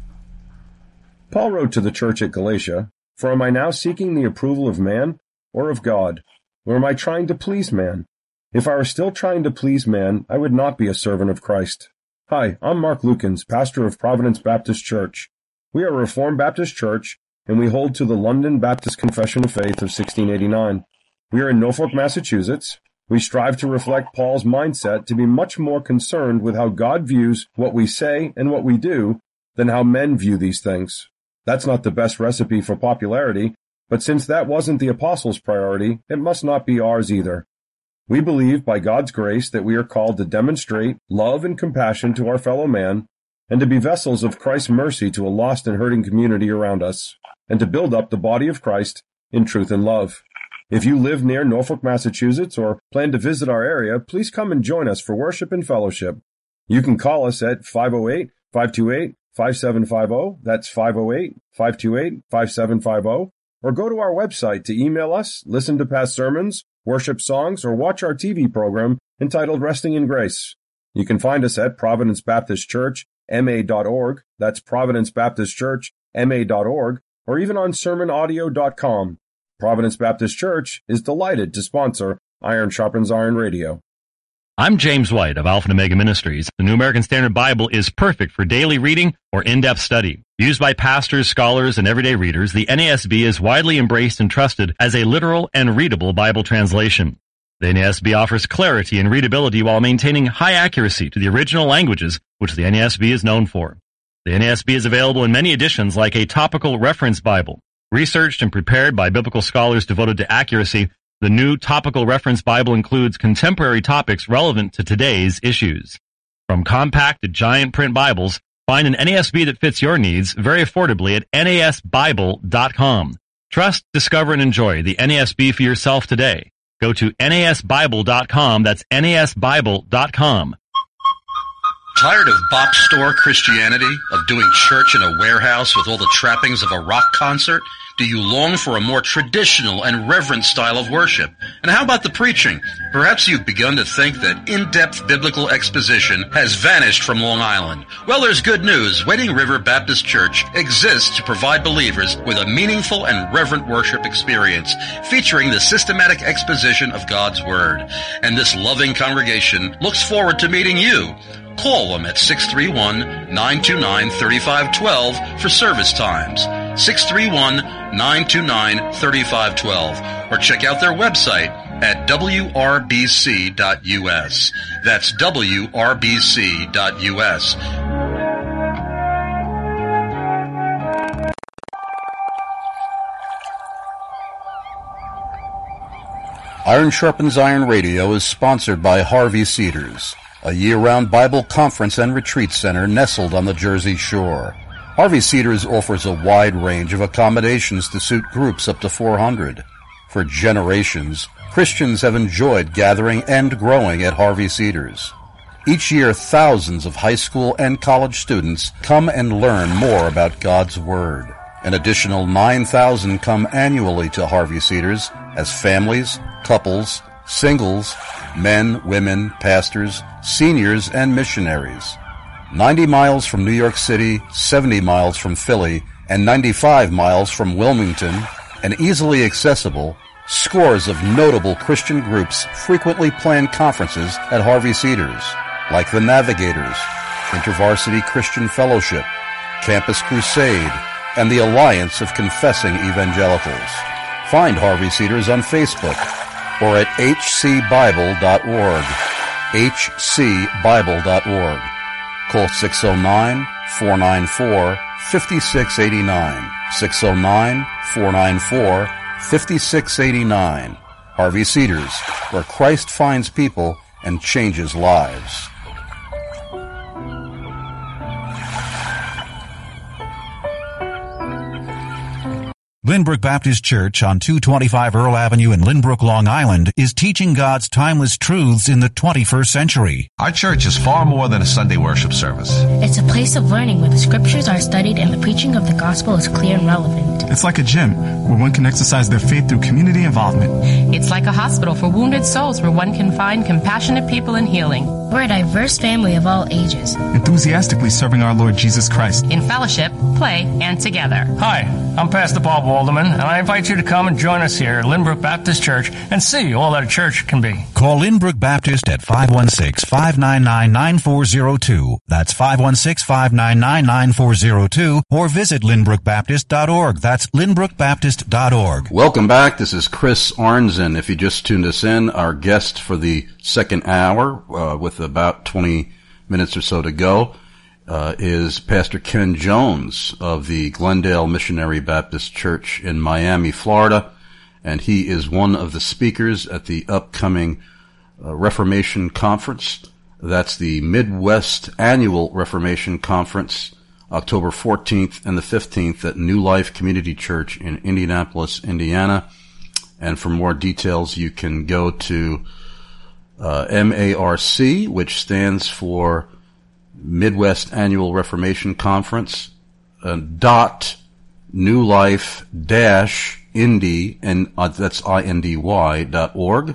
Paul wrote to the church at Galatia, "For am I now seeking the approval of man or of God? Or am I trying to please man? If I were still trying to please man, I would not be a servant of Christ." Hi, I'm Mark Lukens, pastor of Providence Baptist Church. We are a Reformed Baptist church, and we hold to the London Baptist Confession of Faith of sixteen eighty-nine. We are in Norfolk, Massachusetts. We strive to reflect Paul's mindset to be much more concerned with how God views what we say and what we do than how men view these things. That's not the best recipe for popularity, but since that wasn't the apostles' priority, it must not be ours either. We believe by God's grace that we are called to demonstrate love and compassion to our fellow man, and to be vessels of Christ's mercy to a lost and hurting community around us, and to build up the body of Christ in truth and love. If you live near Norfolk, Massachusetts, or plan to visit our area, please come and join us for worship and fellowship. You can call us at five oh eight, five two eight, five seven five zero, that's five oh eight, five two eight, five seven five zero, or go to our website to email us, listen to past sermons, worship songs, or watch our T V program entitled Resting in Grace. You can find us at Providence Baptist Church, M A dot org, that's Providence Baptist Church, M A dot org, or even on sermon audio dot com. Providence Baptist Church is delighted to sponsor Iron Sharpens Iron Radio. I'm James White of Alpha and Omega Ministries. The New American Standard Bible is perfect for daily reading or in-depth study. Used by pastors, scholars, and everyday readers, the N A S B is widely embraced and trusted as a literal and readable Bible translation. The N A S B offers clarity and readability while maintaining high accuracy to the original languages, which the N A S B is known for. The N A S B is available in many editions like a topical reference Bible. Researched and prepared by biblical scholars devoted to accuracy, the new Topical Reference Bible includes contemporary topics relevant to today's issues. From compact to giant print Bibles, find an N A S B that fits your needs very affordably at N A S Bible dot com. Trust, discover, and enjoy the N A S B for yourself today. Go to N A S Bible dot com, that's N A S Bible dot com. Tired of box store Christianity, of doing church in a warehouse with all the trappings of a rock concert? Do you long for a more traditional and reverent style of worship? And how about the preaching? Perhaps you've begun to think that in-depth biblical exposition has vanished from Long Island. Well, there's good news. Wading River Baptist Church exists to provide believers with a meaningful and reverent worship experience featuring the systematic exposition of God's Word. And this loving congregation looks forward to meeting you. Call them at six three one, nine two nine, three five one two for service times. six three one, nine two nine, three five one two. Or check out their website at w r b c dot u s. That's w r b c dot u s. Iron Sharpens Iron Radio is sponsored by Harvey Cedars, a year-round Bible conference and retreat center nestled on the Jersey Shore. Harvey Cedars offers a wide range of accommodations to suit groups up to four hundred. For generations, Christians have enjoyed gathering and growing at Harvey Cedars. Each year, thousands of high school and college students come and learn more about God's Word. An additional nine thousand come annually to Harvey Cedars as families, couples, singles, men, women, pastors, seniors, and missionaries. ninety miles from New York City, seventy miles from Philly, and ninety-five miles from Wilmington, and easily accessible, scores of notable Christian groups frequently plan conferences at Harvey Cedars, like the Navigators, InterVarsity Christian Fellowship, Campus Crusade, and the Alliance of Confessing Evangelicals. Find Harvey Cedars on Facebook or at h c bible dot org, h c bible dot org. Call six oh nine, four nine four, five six eight nine, six oh nine, four nine four, five six eight nine. Harvey Cedars, where Christ finds people and changes lives. Lynbrook Baptist Church on two twenty-five Earl Avenue in Lynbrook, Long Island is teaching God's timeless truths in the twenty-first century. Our church is far more than a Sunday worship service. It's a place of learning where the scriptures are studied and the preaching of the gospel is clear and relevant. It's like a gym where one can exercise their faith through community involvement. It's like a hospital for wounded souls where one can find compassionate people in healing. We're a diverse family of all ages, enthusiastically serving our Lord Jesus Christ in fellowship, play, and together. Hi, I'm Pastor Bob Walderman, and I invite you to come and join us here at Lynbrook Baptist Church and see all that a church can be. Call Lynbrook Baptist at five one six, five nine nine, nine four zero two. That's five one six, five nine nine, nine four zero two, or visit lynbrook baptist dot org. That's lynbrook baptist dot org. Welcome back. This is Chris Arnzen. If you just tuned us in, our guest for the second hour, uh, with about twenty minutes or so to go, uh, is Pastor Ken Jones of the Glendale Missionary Baptist Church in Miami, Florida. And he is one of the speakers at the upcoming uh, Reformation Conference. That's the Midwest Annual Reformation Conference, October fourteenth and the fifteenth at New Life Community Church in Indianapolis, Indiana. And for more details, you can go to uh, M A R C, which stands for Midwest Annual Reformation Conference, uh, dot New Life dash Indy, and uh, that's I N D Y dot org.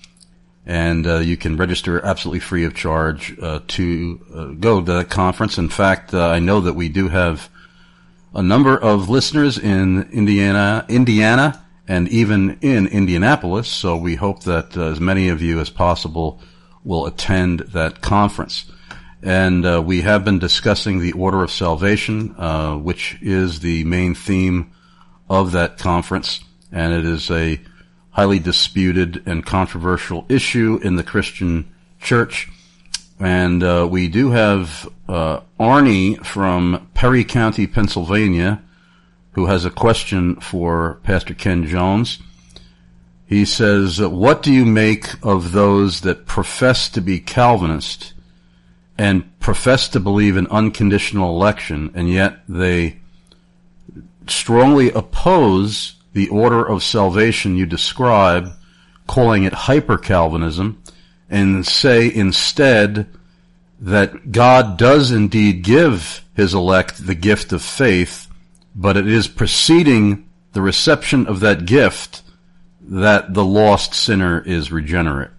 And uh, you can register absolutely free of charge uh, to uh, go to that conference. In fact, uh, I know that we do have a number of listeners in Indiana, Indiana, and even in Indianapolis. So we hope that uh, as many of you as possible will attend that conference. And uh, we have been discussing the Order of Salvation, uh, which is the main theme of that conference, and it is a highly disputed and controversial issue in the Christian church. And uh, we do have uh, Arnie from Perry County, Pennsylvania, who has a question for Pastor Ken Jones. He says, what do you make of those that profess to be Calvinist and profess to believe in unconditional election, and yet they strongly oppose the order of salvation you describe, calling it hyper-Calvinism, and say instead that God does indeed give his elect the gift of faith, but it is preceding the reception of that gift that the lost sinner is regenerate.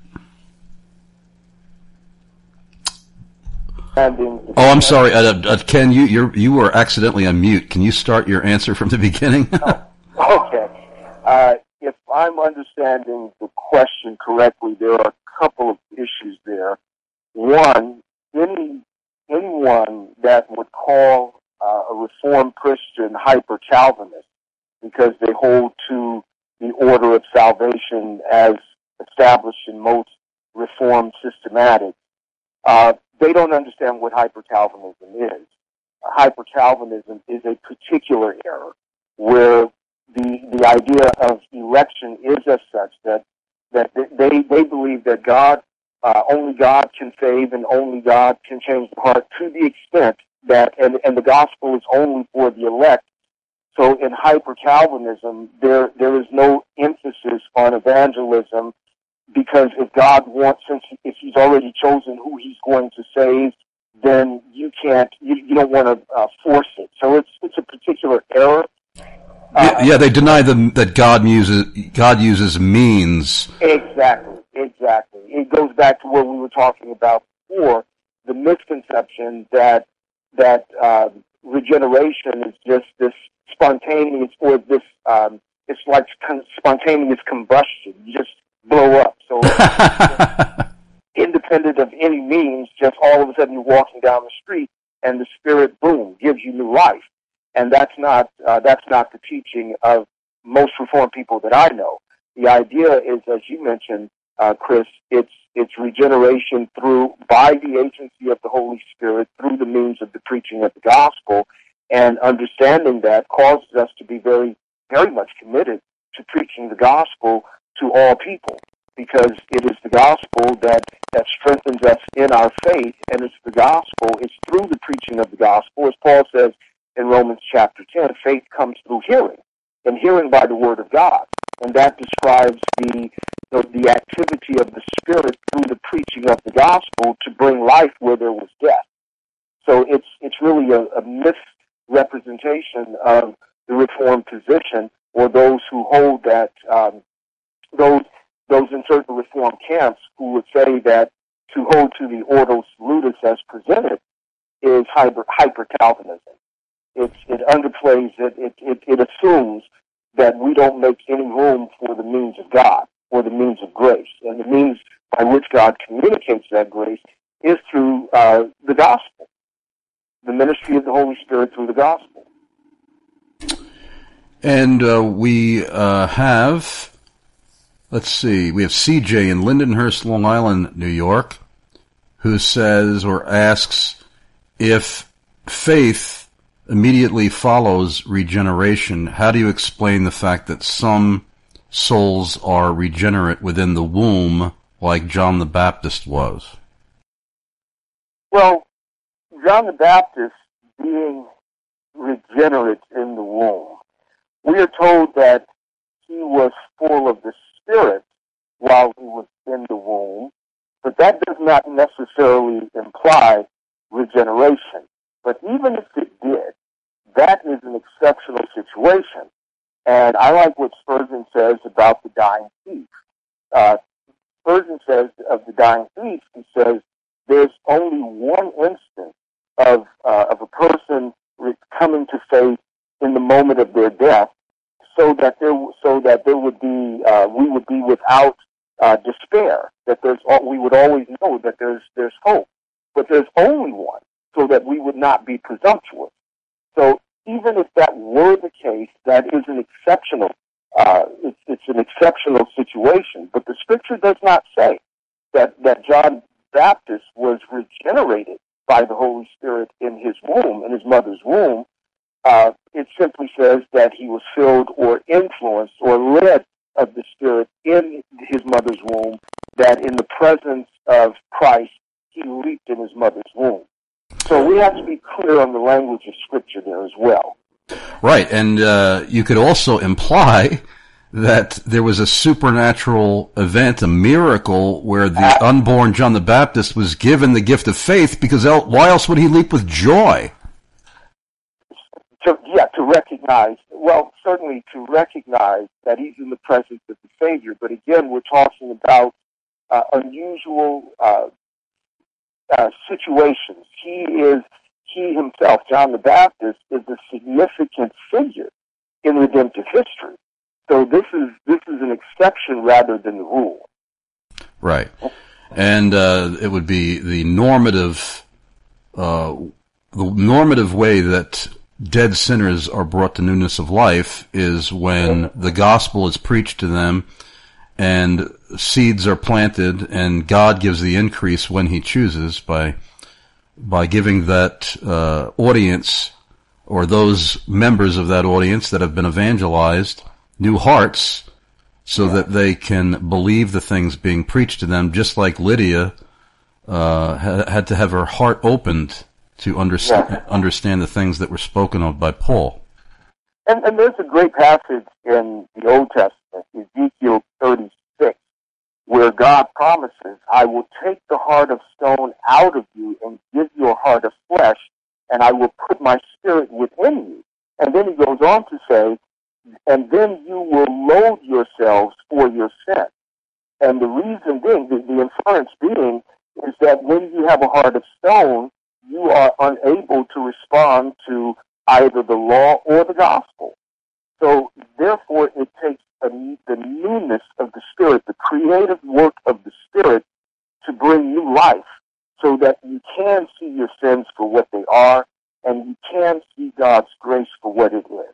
Oh, I'm sorry, uh, uh, Ken. You you're, you were accidentally on mute. Can you start your answer from the beginning? Oh, okay. Uh, if I'm understanding the question correctly, there are a couple of issues there. One, any anyone that would call uh, a Reformed Christian hyper-Calvinist because they hold to the order of salvation as established in most Reformed systematics, uh, they don't understand what hyper-Calvinism is. Uh, hyper-Calvinism is a particular error where the the idea of election is as such that that they they believe that God uh, only God can save and only God can change the heart to the extent that and and the gospel is only for the elect. So in hyper-Calvinism, there there is no emphasis on evangelism, because if God wants, since if He's already chosen who He's going to save, then you can't, you, you don't want to uh, force it. So it's it's a particular error. Uh, yeah, yeah, they deny them that God uses God uses means. Exactly, exactly. It goes back to what we were talking about before, the misconception that that uh, regeneration is just this spontaneous, or this um, it's like con- spontaneous combustion. You just blow up. So independent of any means, just all of a sudden you're walking down the street and the Spirit, boom, gives you new life. And that's not uh, that's not the teaching of most Reformed people that I know. The idea is, as you mentioned, uh, Chris, it's it's regeneration through by the agency of the Holy Spirit through the means of the preaching of the gospel, and understanding that causes us to be very very much committed to preaching the gospel to all people, because it is the gospel that that strengthens us in our faith, and it's the gospel. It's through the preaching of the gospel, as Paul says in Romans chapter ten, faith comes through hearing, and hearing by the word of God. And that describes the, the the activity of the Spirit through the preaching of the gospel to bring life where there was death. So it's it's really a, a misrepresentation of the Reformed position, or those who hold that, um, those those in certain Reformed camps who would say that to hold to the Ordo Salutis as presented is hyper, hyper-Calvinism. It, it underplays it, it, it, it assumes that we don't make any room for the means of God, or the means of grace. And the means by which God communicates that grace is through uh, the gospel, the ministry of the Holy Spirit through the gospel. And uh, we uh, have, let's see, we have C J in Lindenhurst, Long Island, New York, who says or asks if faith immediately follows regeneration. How do you explain the fact that some souls are regenerate within the womb, like John the Baptist was? Well, John the Baptist being regenerate in the womb, we are told that he was full of the Spirit while he was in the womb, but that does not necessarily imply regeneration. But even if it did, that is an exceptional situation. And I like what Spurgeon says about the dying thief. Uh, Spurgeon says of the dying thief, he says, there's only one instance of uh, of a person coming to faith in the moment of their death, so that there so that there would be uh, we would be without uh, despair. That there's we would always know that there's there's hope. But there's only one, so that we would not be presumptuous. So even if that were the case, that is an exceptional, uh, it's, it's an exceptional situation. But the Scripture does not say that, that John Baptist was regenerated by the Holy Spirit in his womb, in his mother's womb. Uh, it simply says that he was filled or influenced or led of the Spirit in his mother's womb, that in the presence of Christ, he leaped in his mother's womb. So we have to be clear on the language of Scripture there as well. Right, and uh, you could also imply that there was a supernatural event, a miracle, where the unborn John the Baptist was given the gift of faith, because el- why else would he leap with joy? To, yeah, to recognize, well, certainly to recognize that he's in the presence of the Savior. But again, we're talking about uh, unusual uh, uh, situations. He is, he himself, John the Baptist, is a significant figure in redemptive history. So this is this is an exception rather than the rule. Right, and uh, it would be the normative, uh, the normative way that dead sinners are brought to newness of life is when the gospel is preached to them, and seeds are planted, and God gives the increase when He chooses by by giving that uh, audience or those members of that audience that have been evangelized new hearts, so yeah. that they can believe the things being preached to them, just like Lydia uh, ha- had to have her heart opened to understand yeah. understand the things that were spoken of by Paul. And, and there's a great passage in the Old Testament, Ezekiel thirty-six, where God promises, I will take the heart of stone out of you and give you a heart of flesh, and I will put my spirit within you. And then he goes on to say, and then you will loathe yourselves for your sin. And the reason being, the, the inference being, is that when you have a heart of stone, you are unable to respond to either the law or the gospel. So, therefore, it takes a, the newness of the Spirit, the creative work of the Spirit, to bring new life, so that you can see your sins for what they are, and you can see God's grace for what it is.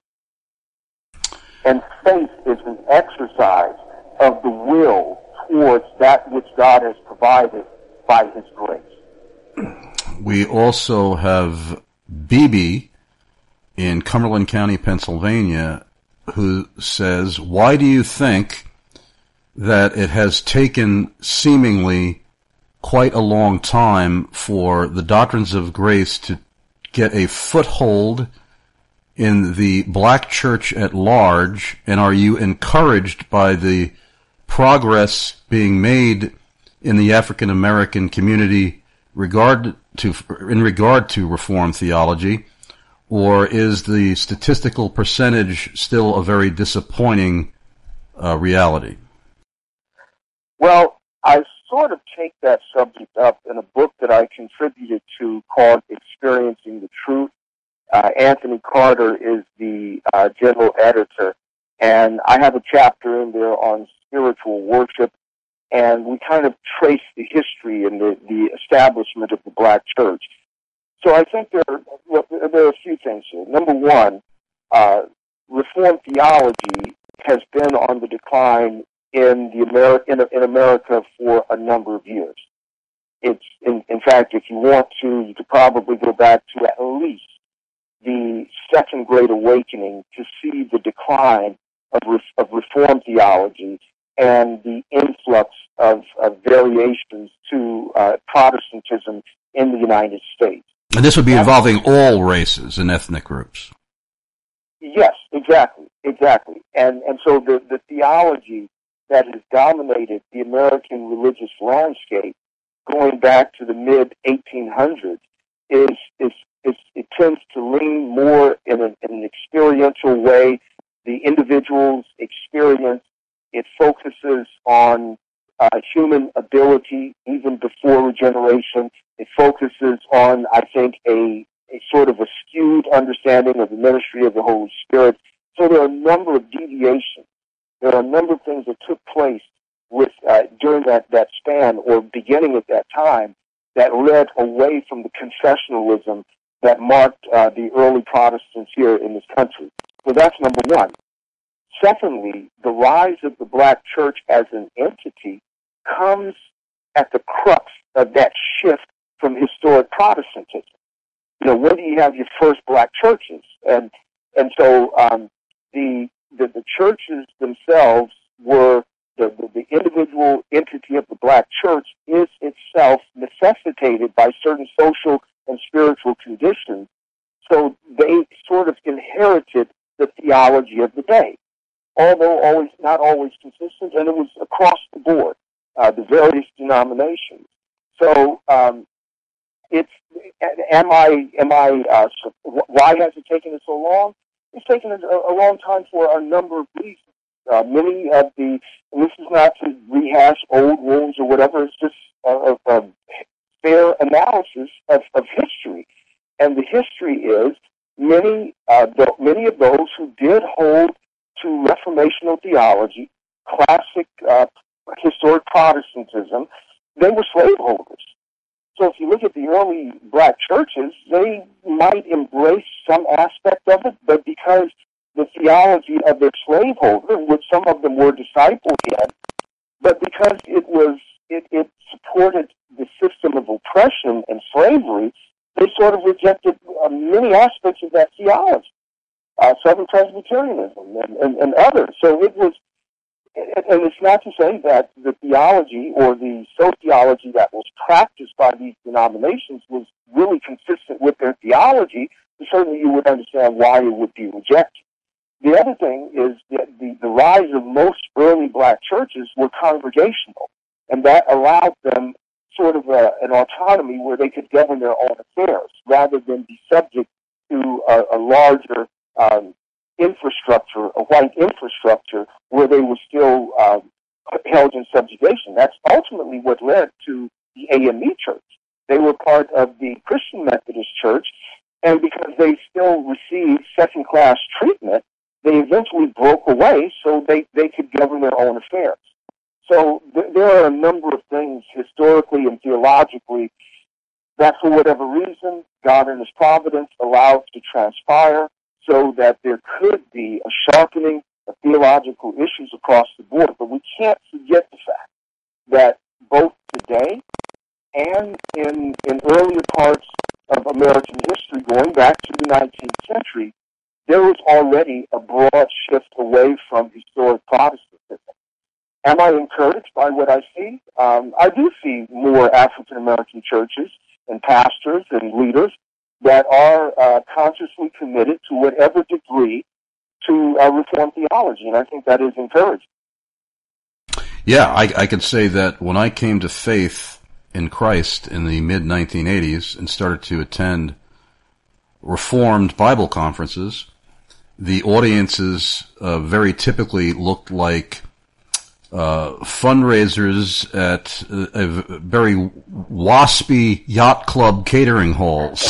And faith is an exercise of the will towards that which God has provided by His grace. We also have Bibi in Cumberland County, Pennsylvania, who says, why do you think that it has taken seemingly quite a long time for the doctrines of grace to get a foothold in the black church at large, and are you encouraged by the progress being made in the African American community regard to in regard to Reformed theology, or is the statistical percentage still a very disappointing uh, reality? Well, I sort of take that subject up in a book that I contributed to called Experiencing the Truth. Uh, Anthony Carter is the uh, general editor, and I have a chapter in there on spiritual worship, and we kind of trace the history and the, the establishment of the black church. So I think there are, well, there are a few things here. Number one, uh, Reformed theology has been on the decline in the Ameri- in, in America for a number of years. It's in, in fact, if you want to, you could probably go back to at least the Second Great Awakening to see the decline of, re- of Reformed theology and the influx of, of variations to uh, Protestantism in the United States. And this would be involving all races and ethnic groups. Yes, exactly, exactly. And and so the, the theology that has dominated the American religious landscape going back to the mid eighteen hundreds is is, is it tends to lean more in an, in an experiential way. The individual's experience, it focuses on uh, human ability even before regeneration. It focuses on, I think, a, a sort of a skewed understanding of the ministry of the Holy Spirit. So there are a number of deviations. There are a number of things that took place with uh, during that, that span or beginning at that time that led away from the confessionalism that marked uh, the early Protestants here in this country. So that's number one. Secondly, the rise of the black church as an entity comes at the crux of that shift from historic Protestantism. You know, when do you have your first black churches? And and so um, the, the the churches themselves were the, the the individual entity of the black church is itself necessitated by certain social and spiritual conditions. So they sort of inherited the theology of the day. Although all always not always consistent, and it was across the board, uh, the various denominations. So, um, it's am I am I uh, why has it taken us so long? It's taken a, a long time for a number of reasons. Uh, many of the, and this is not to rehash old wounds or whatever. It's just a, a, a fair analysis of, of history, and the history is many uh, th- many of those who did hold to reformational theology, classic uh, historic Protestantism, they were slaveholders. So if you look at the early black churches, they might embrace some aspect of it, but because the theology of their slaveholder, which some of them were discipled in, but because it was it, it supported the system of oppression and slavery, they sort of rejected uh, many aspects of that theology, uh, Southern Presbyterianism and, and, and others. So it was, and it's not to say that the theology or the sociology that was practiced by these denominations was really consistent with their theology. Certainly you would understand why it would be rejected. The other thing is that the, the rise of most early black churches were congregational, and that allowed them sort of a, an autonomy where they could govern their own affairs rather than be subject to a, a larger um, infrastructure, a white infrastructure, where they were still um, held in subjugation. That's ultimately what led to the A M E Church. They were part of the Christian Methodist Church, and because they still received second-class treatment, they eventually broke away so they, they could govern their own affairs. So th- there are a number of things historically and theologically that, for whatever reason, God in His providence allowed to transpire, so that there could be a sharpening of theological issues across the board. But we can't forget the fact that both today and in, in earlier parts of American history, going back to the nineteenth century, there was already a broad shift away from historic Protestantism. Am I encouraged by what I see? Um, I do see more African-American churches and pastors and leaders that are uh, consciously committed to whatever degree to uh, Reformed theology, and I think that is encouraging. Yeah, I, I could say that when I came to faith in Christ in the mid nineteen eighties and started to attend Reformed Bible conferences, the audiences uh, very typically looked like uh, fundraisers at a, a very waspy yacht club catering halls.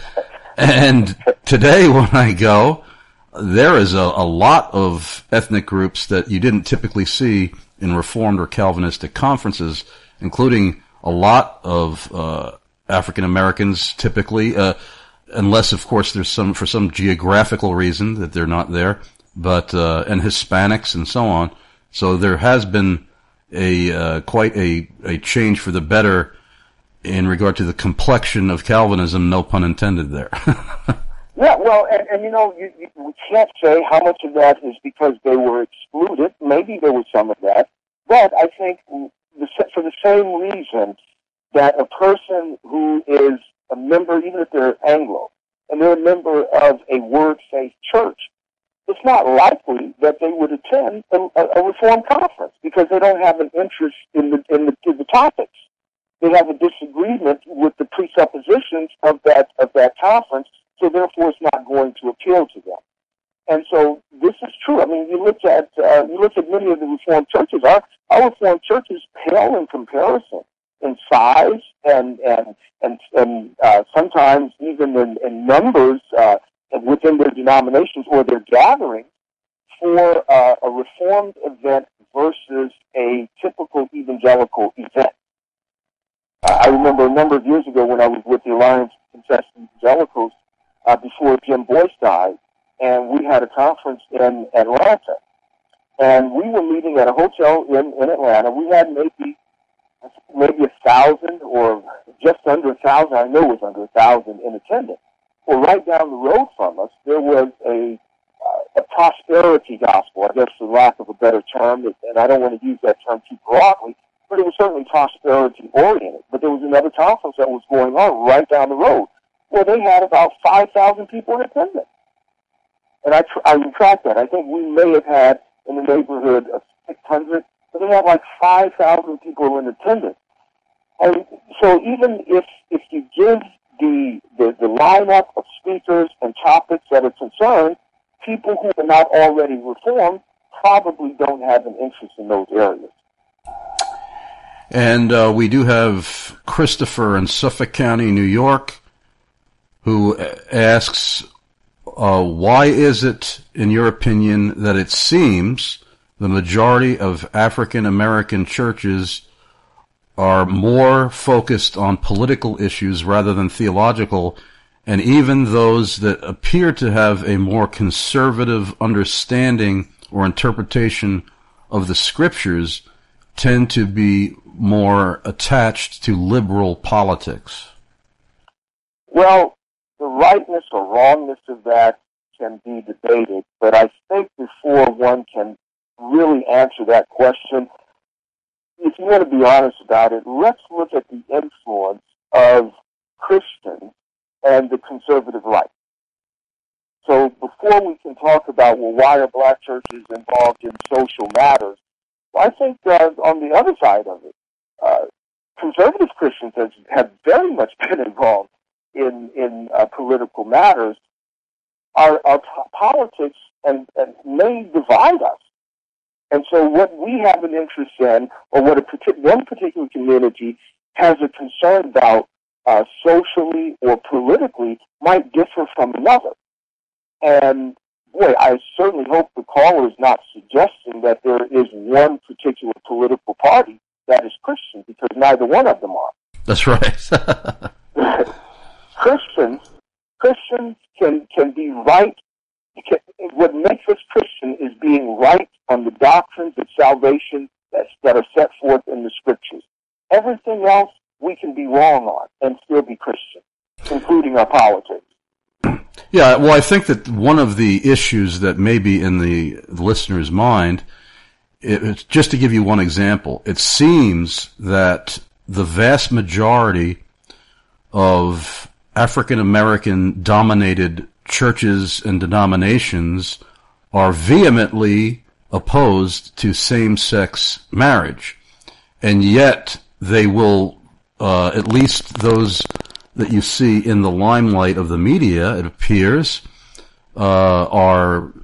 And today when I go, there is a, a lot of ethnic groups that you didn't typically see in Reformed or Calvinistic conferences, including a lot of uh, African Americans typically, uh, unless of course there's some, for some geographical reason that they're not there, but, uh, and Hispanics and so on. So there has been a, uh, quite a, a change for the better in regard to the complexion of Calvinism, no pun intended there. Yeah, well, and, and you know, you, you, we can't say how much of that is because they were excluded. Maybe there was some of that. But I think the, for the same reason that a person who is a member, even if they're Anglo, and they're a member of a word-faith church, it's not likely that they would attend a, a Reformed conference because they don't have an interest in the, in the, in the topics. They have a disagreement with the presuppositions of that of that conference, so therefore it's not going to appeal to them. And so this is true. I mean, you look at uh, you look at many of the Reformed churches. Our our Reformed churches pale in comparison in size and and and, and uh, sometimes even in, in numbers uh, within their denominations or their gatherings for uh, a Reformed event versus a typical evangelical event. Uh, I remember a number of years ago when I was with the Alliance of Confessed Evangelicals uh, before Jim Boyce died, and we had a conference in Atlanta. And we were meeting at a hotel in, in Atlanta. We had maybe maybe a thousand or just under a thousand, I know it was under a thousand in attendance. Well, right down the road from us, there was a, uh, a prosperity gospel, I guess for lack of a better term, and I don't want to use that term too broadly, but it was certainly prosperity-oriented. But there was another conference that was going on right down the road where they had about five thousand people in attendance. And I, tr- I retract that. I think we may have had in the neighborhood of six hundred, but they have like five thousand people in attendance. And so even if if you give the, the, the lineup of speakers and topics that are concerned, people who are not already reformed probably don't have an interest in those areas. And uh, we do have Christopher in Suffolk County, New York, who asks, uh, why is it, in your opinion, that it seems the majority of African American churches are more focused on political issues rather than theological, and even those that appear to have a more conservative understanding or interpretation of the scriptures tend to be more attached to liberal politics? Well, the rightness or wrongness of that can be debated, but I think before one can really answer that question, if you want to be honest about it, let's look at the influence of Christians and the conservative right. So before we can talk about, well, why are black churches involved in social matters, well, I think uh, on the other side of it, uh, conservative Christians have, have very much been involved in, in uh, political matters. Our, our p- politics and, and may divide us. And so what we have an interest in, or what a partic- one particular community has a concern about uh, socially or politically, might differ from another. And, boy, I certainly hope the caller is not suggesting that there is one particular political party that is Christian, because neither one of them are. That's right. Christians, Christians can, can be right. Can, what makes us Christian is being right on the doctrines of salvation that's, that are set forth in the Scriptures. Everything else we can be wrong on and still be Christian, including our politics. Yeah, well, I think that one of the issues that may be in the listener's mind, it, it's, just to give you one example, it seems that the vast majority of African American dominated churches and denominations are vehemently opposed to same-sex marriage, and yet they will, uh, at least those that you see in the limelight of the media, it appears, uh, are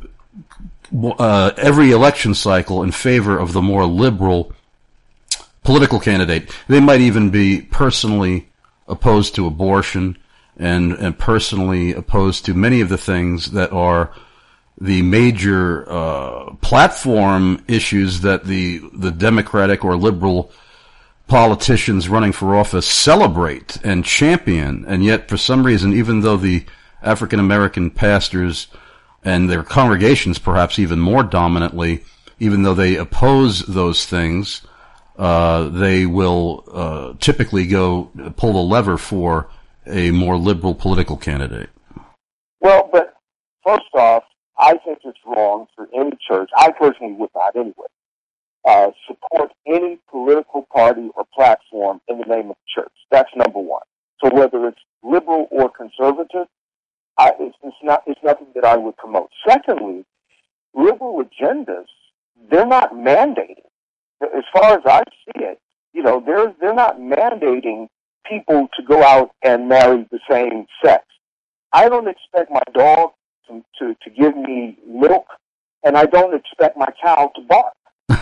uh, every election cycle in favor of the more liberal political candidate. They might even be personally opposed to abortion and, and personally opposed to many of the things that are the major uh, platform issues that the the Democratic or liberal politicians running for office celebrate and champion. And yet, for some reason, even though the African American pastors and their congregations, perhaps even more dominantly, even though they oppose those things, uh, they will uh, typically go pull the lever for a more liberal political candidate. Well, but first off, I think it's wrong for any church, I personally would not anyway, uh, support any political party or platform in the name of the church. That's number one. So whether it's liberal or conservative, I, it's, it's not, it's nothing that I would promote. Secondly, liberal agendas, they're not mandating. As far as I see it, you know, they're, they're not mandating people to go out and marry the same sex. I don't expect my dog to, to, to give me milk, and I don't expect my cow to bark.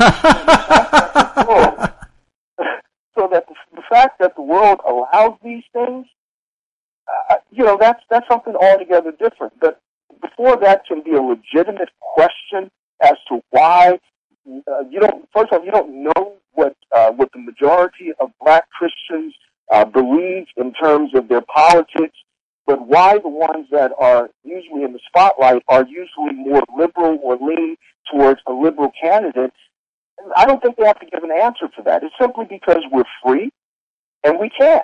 So that the, the fact that the world allows these things, uh, you know, that's that's something altogether different. But before that can be a legitimate question as to why uh, you don't. First of all, you don't know what uh, what the majority of black Christians uh, believe in terms of their politics. But why the ones that are usually in the spotlight are usually more liberal or lean towards a liberal candidate, I don't think they have to give an answer for that. It's simply because we're free and we can.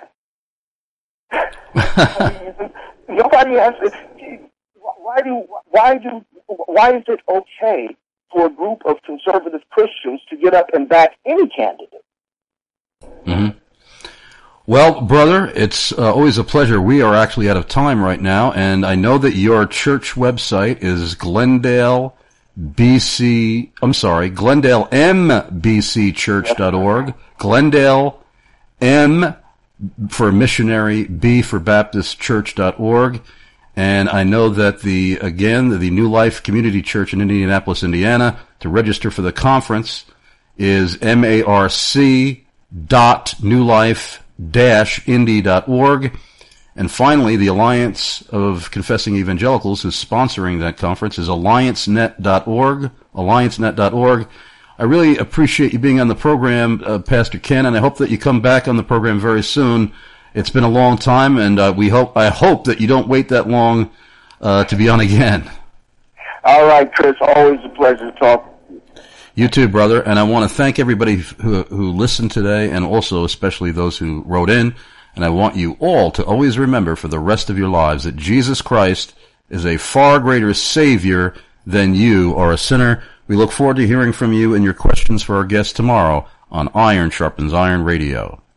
Nobody has to. Why do? Why do? Why is it okay for a group of conservative Christians to get up and back any candidate? Mm-hmm. Well, brother, it's uh, always a pleasure. We are actually out of time right now, and I know that your church website is Glendale B C, I'm sorry, Glendale M B C Church dot org, Glendale M for missionary, B for Baptist Church dot org. And I know that the, again, the New Life Community Church in Indianapolis, Indiana, to register for the conference is marc dot newlife dash indy dot org. And finally, the Alliance of Confessing Evangelicals, who's sponsoring that conference, is alliance net dot org, alliance net dot org. I really appreciate you being on the program, uh, Pastor Ken, and I hope that you come back on the program very soon. It's been a long time, and uh, we hope I hope that you don't wait that long uh, to be on again. All right, Chris, always a pleasure to talk. You too, brother, and I want to thank everybody who, who listened today, and also especially those who wrote in. And I want you all to always remember for the rest of your lives that Jesus Christ is a far greater Savior than you are a sinner. We look forward to hearing from you and your questions for our guest tomorrow on Iron Sharpens Iron Radio.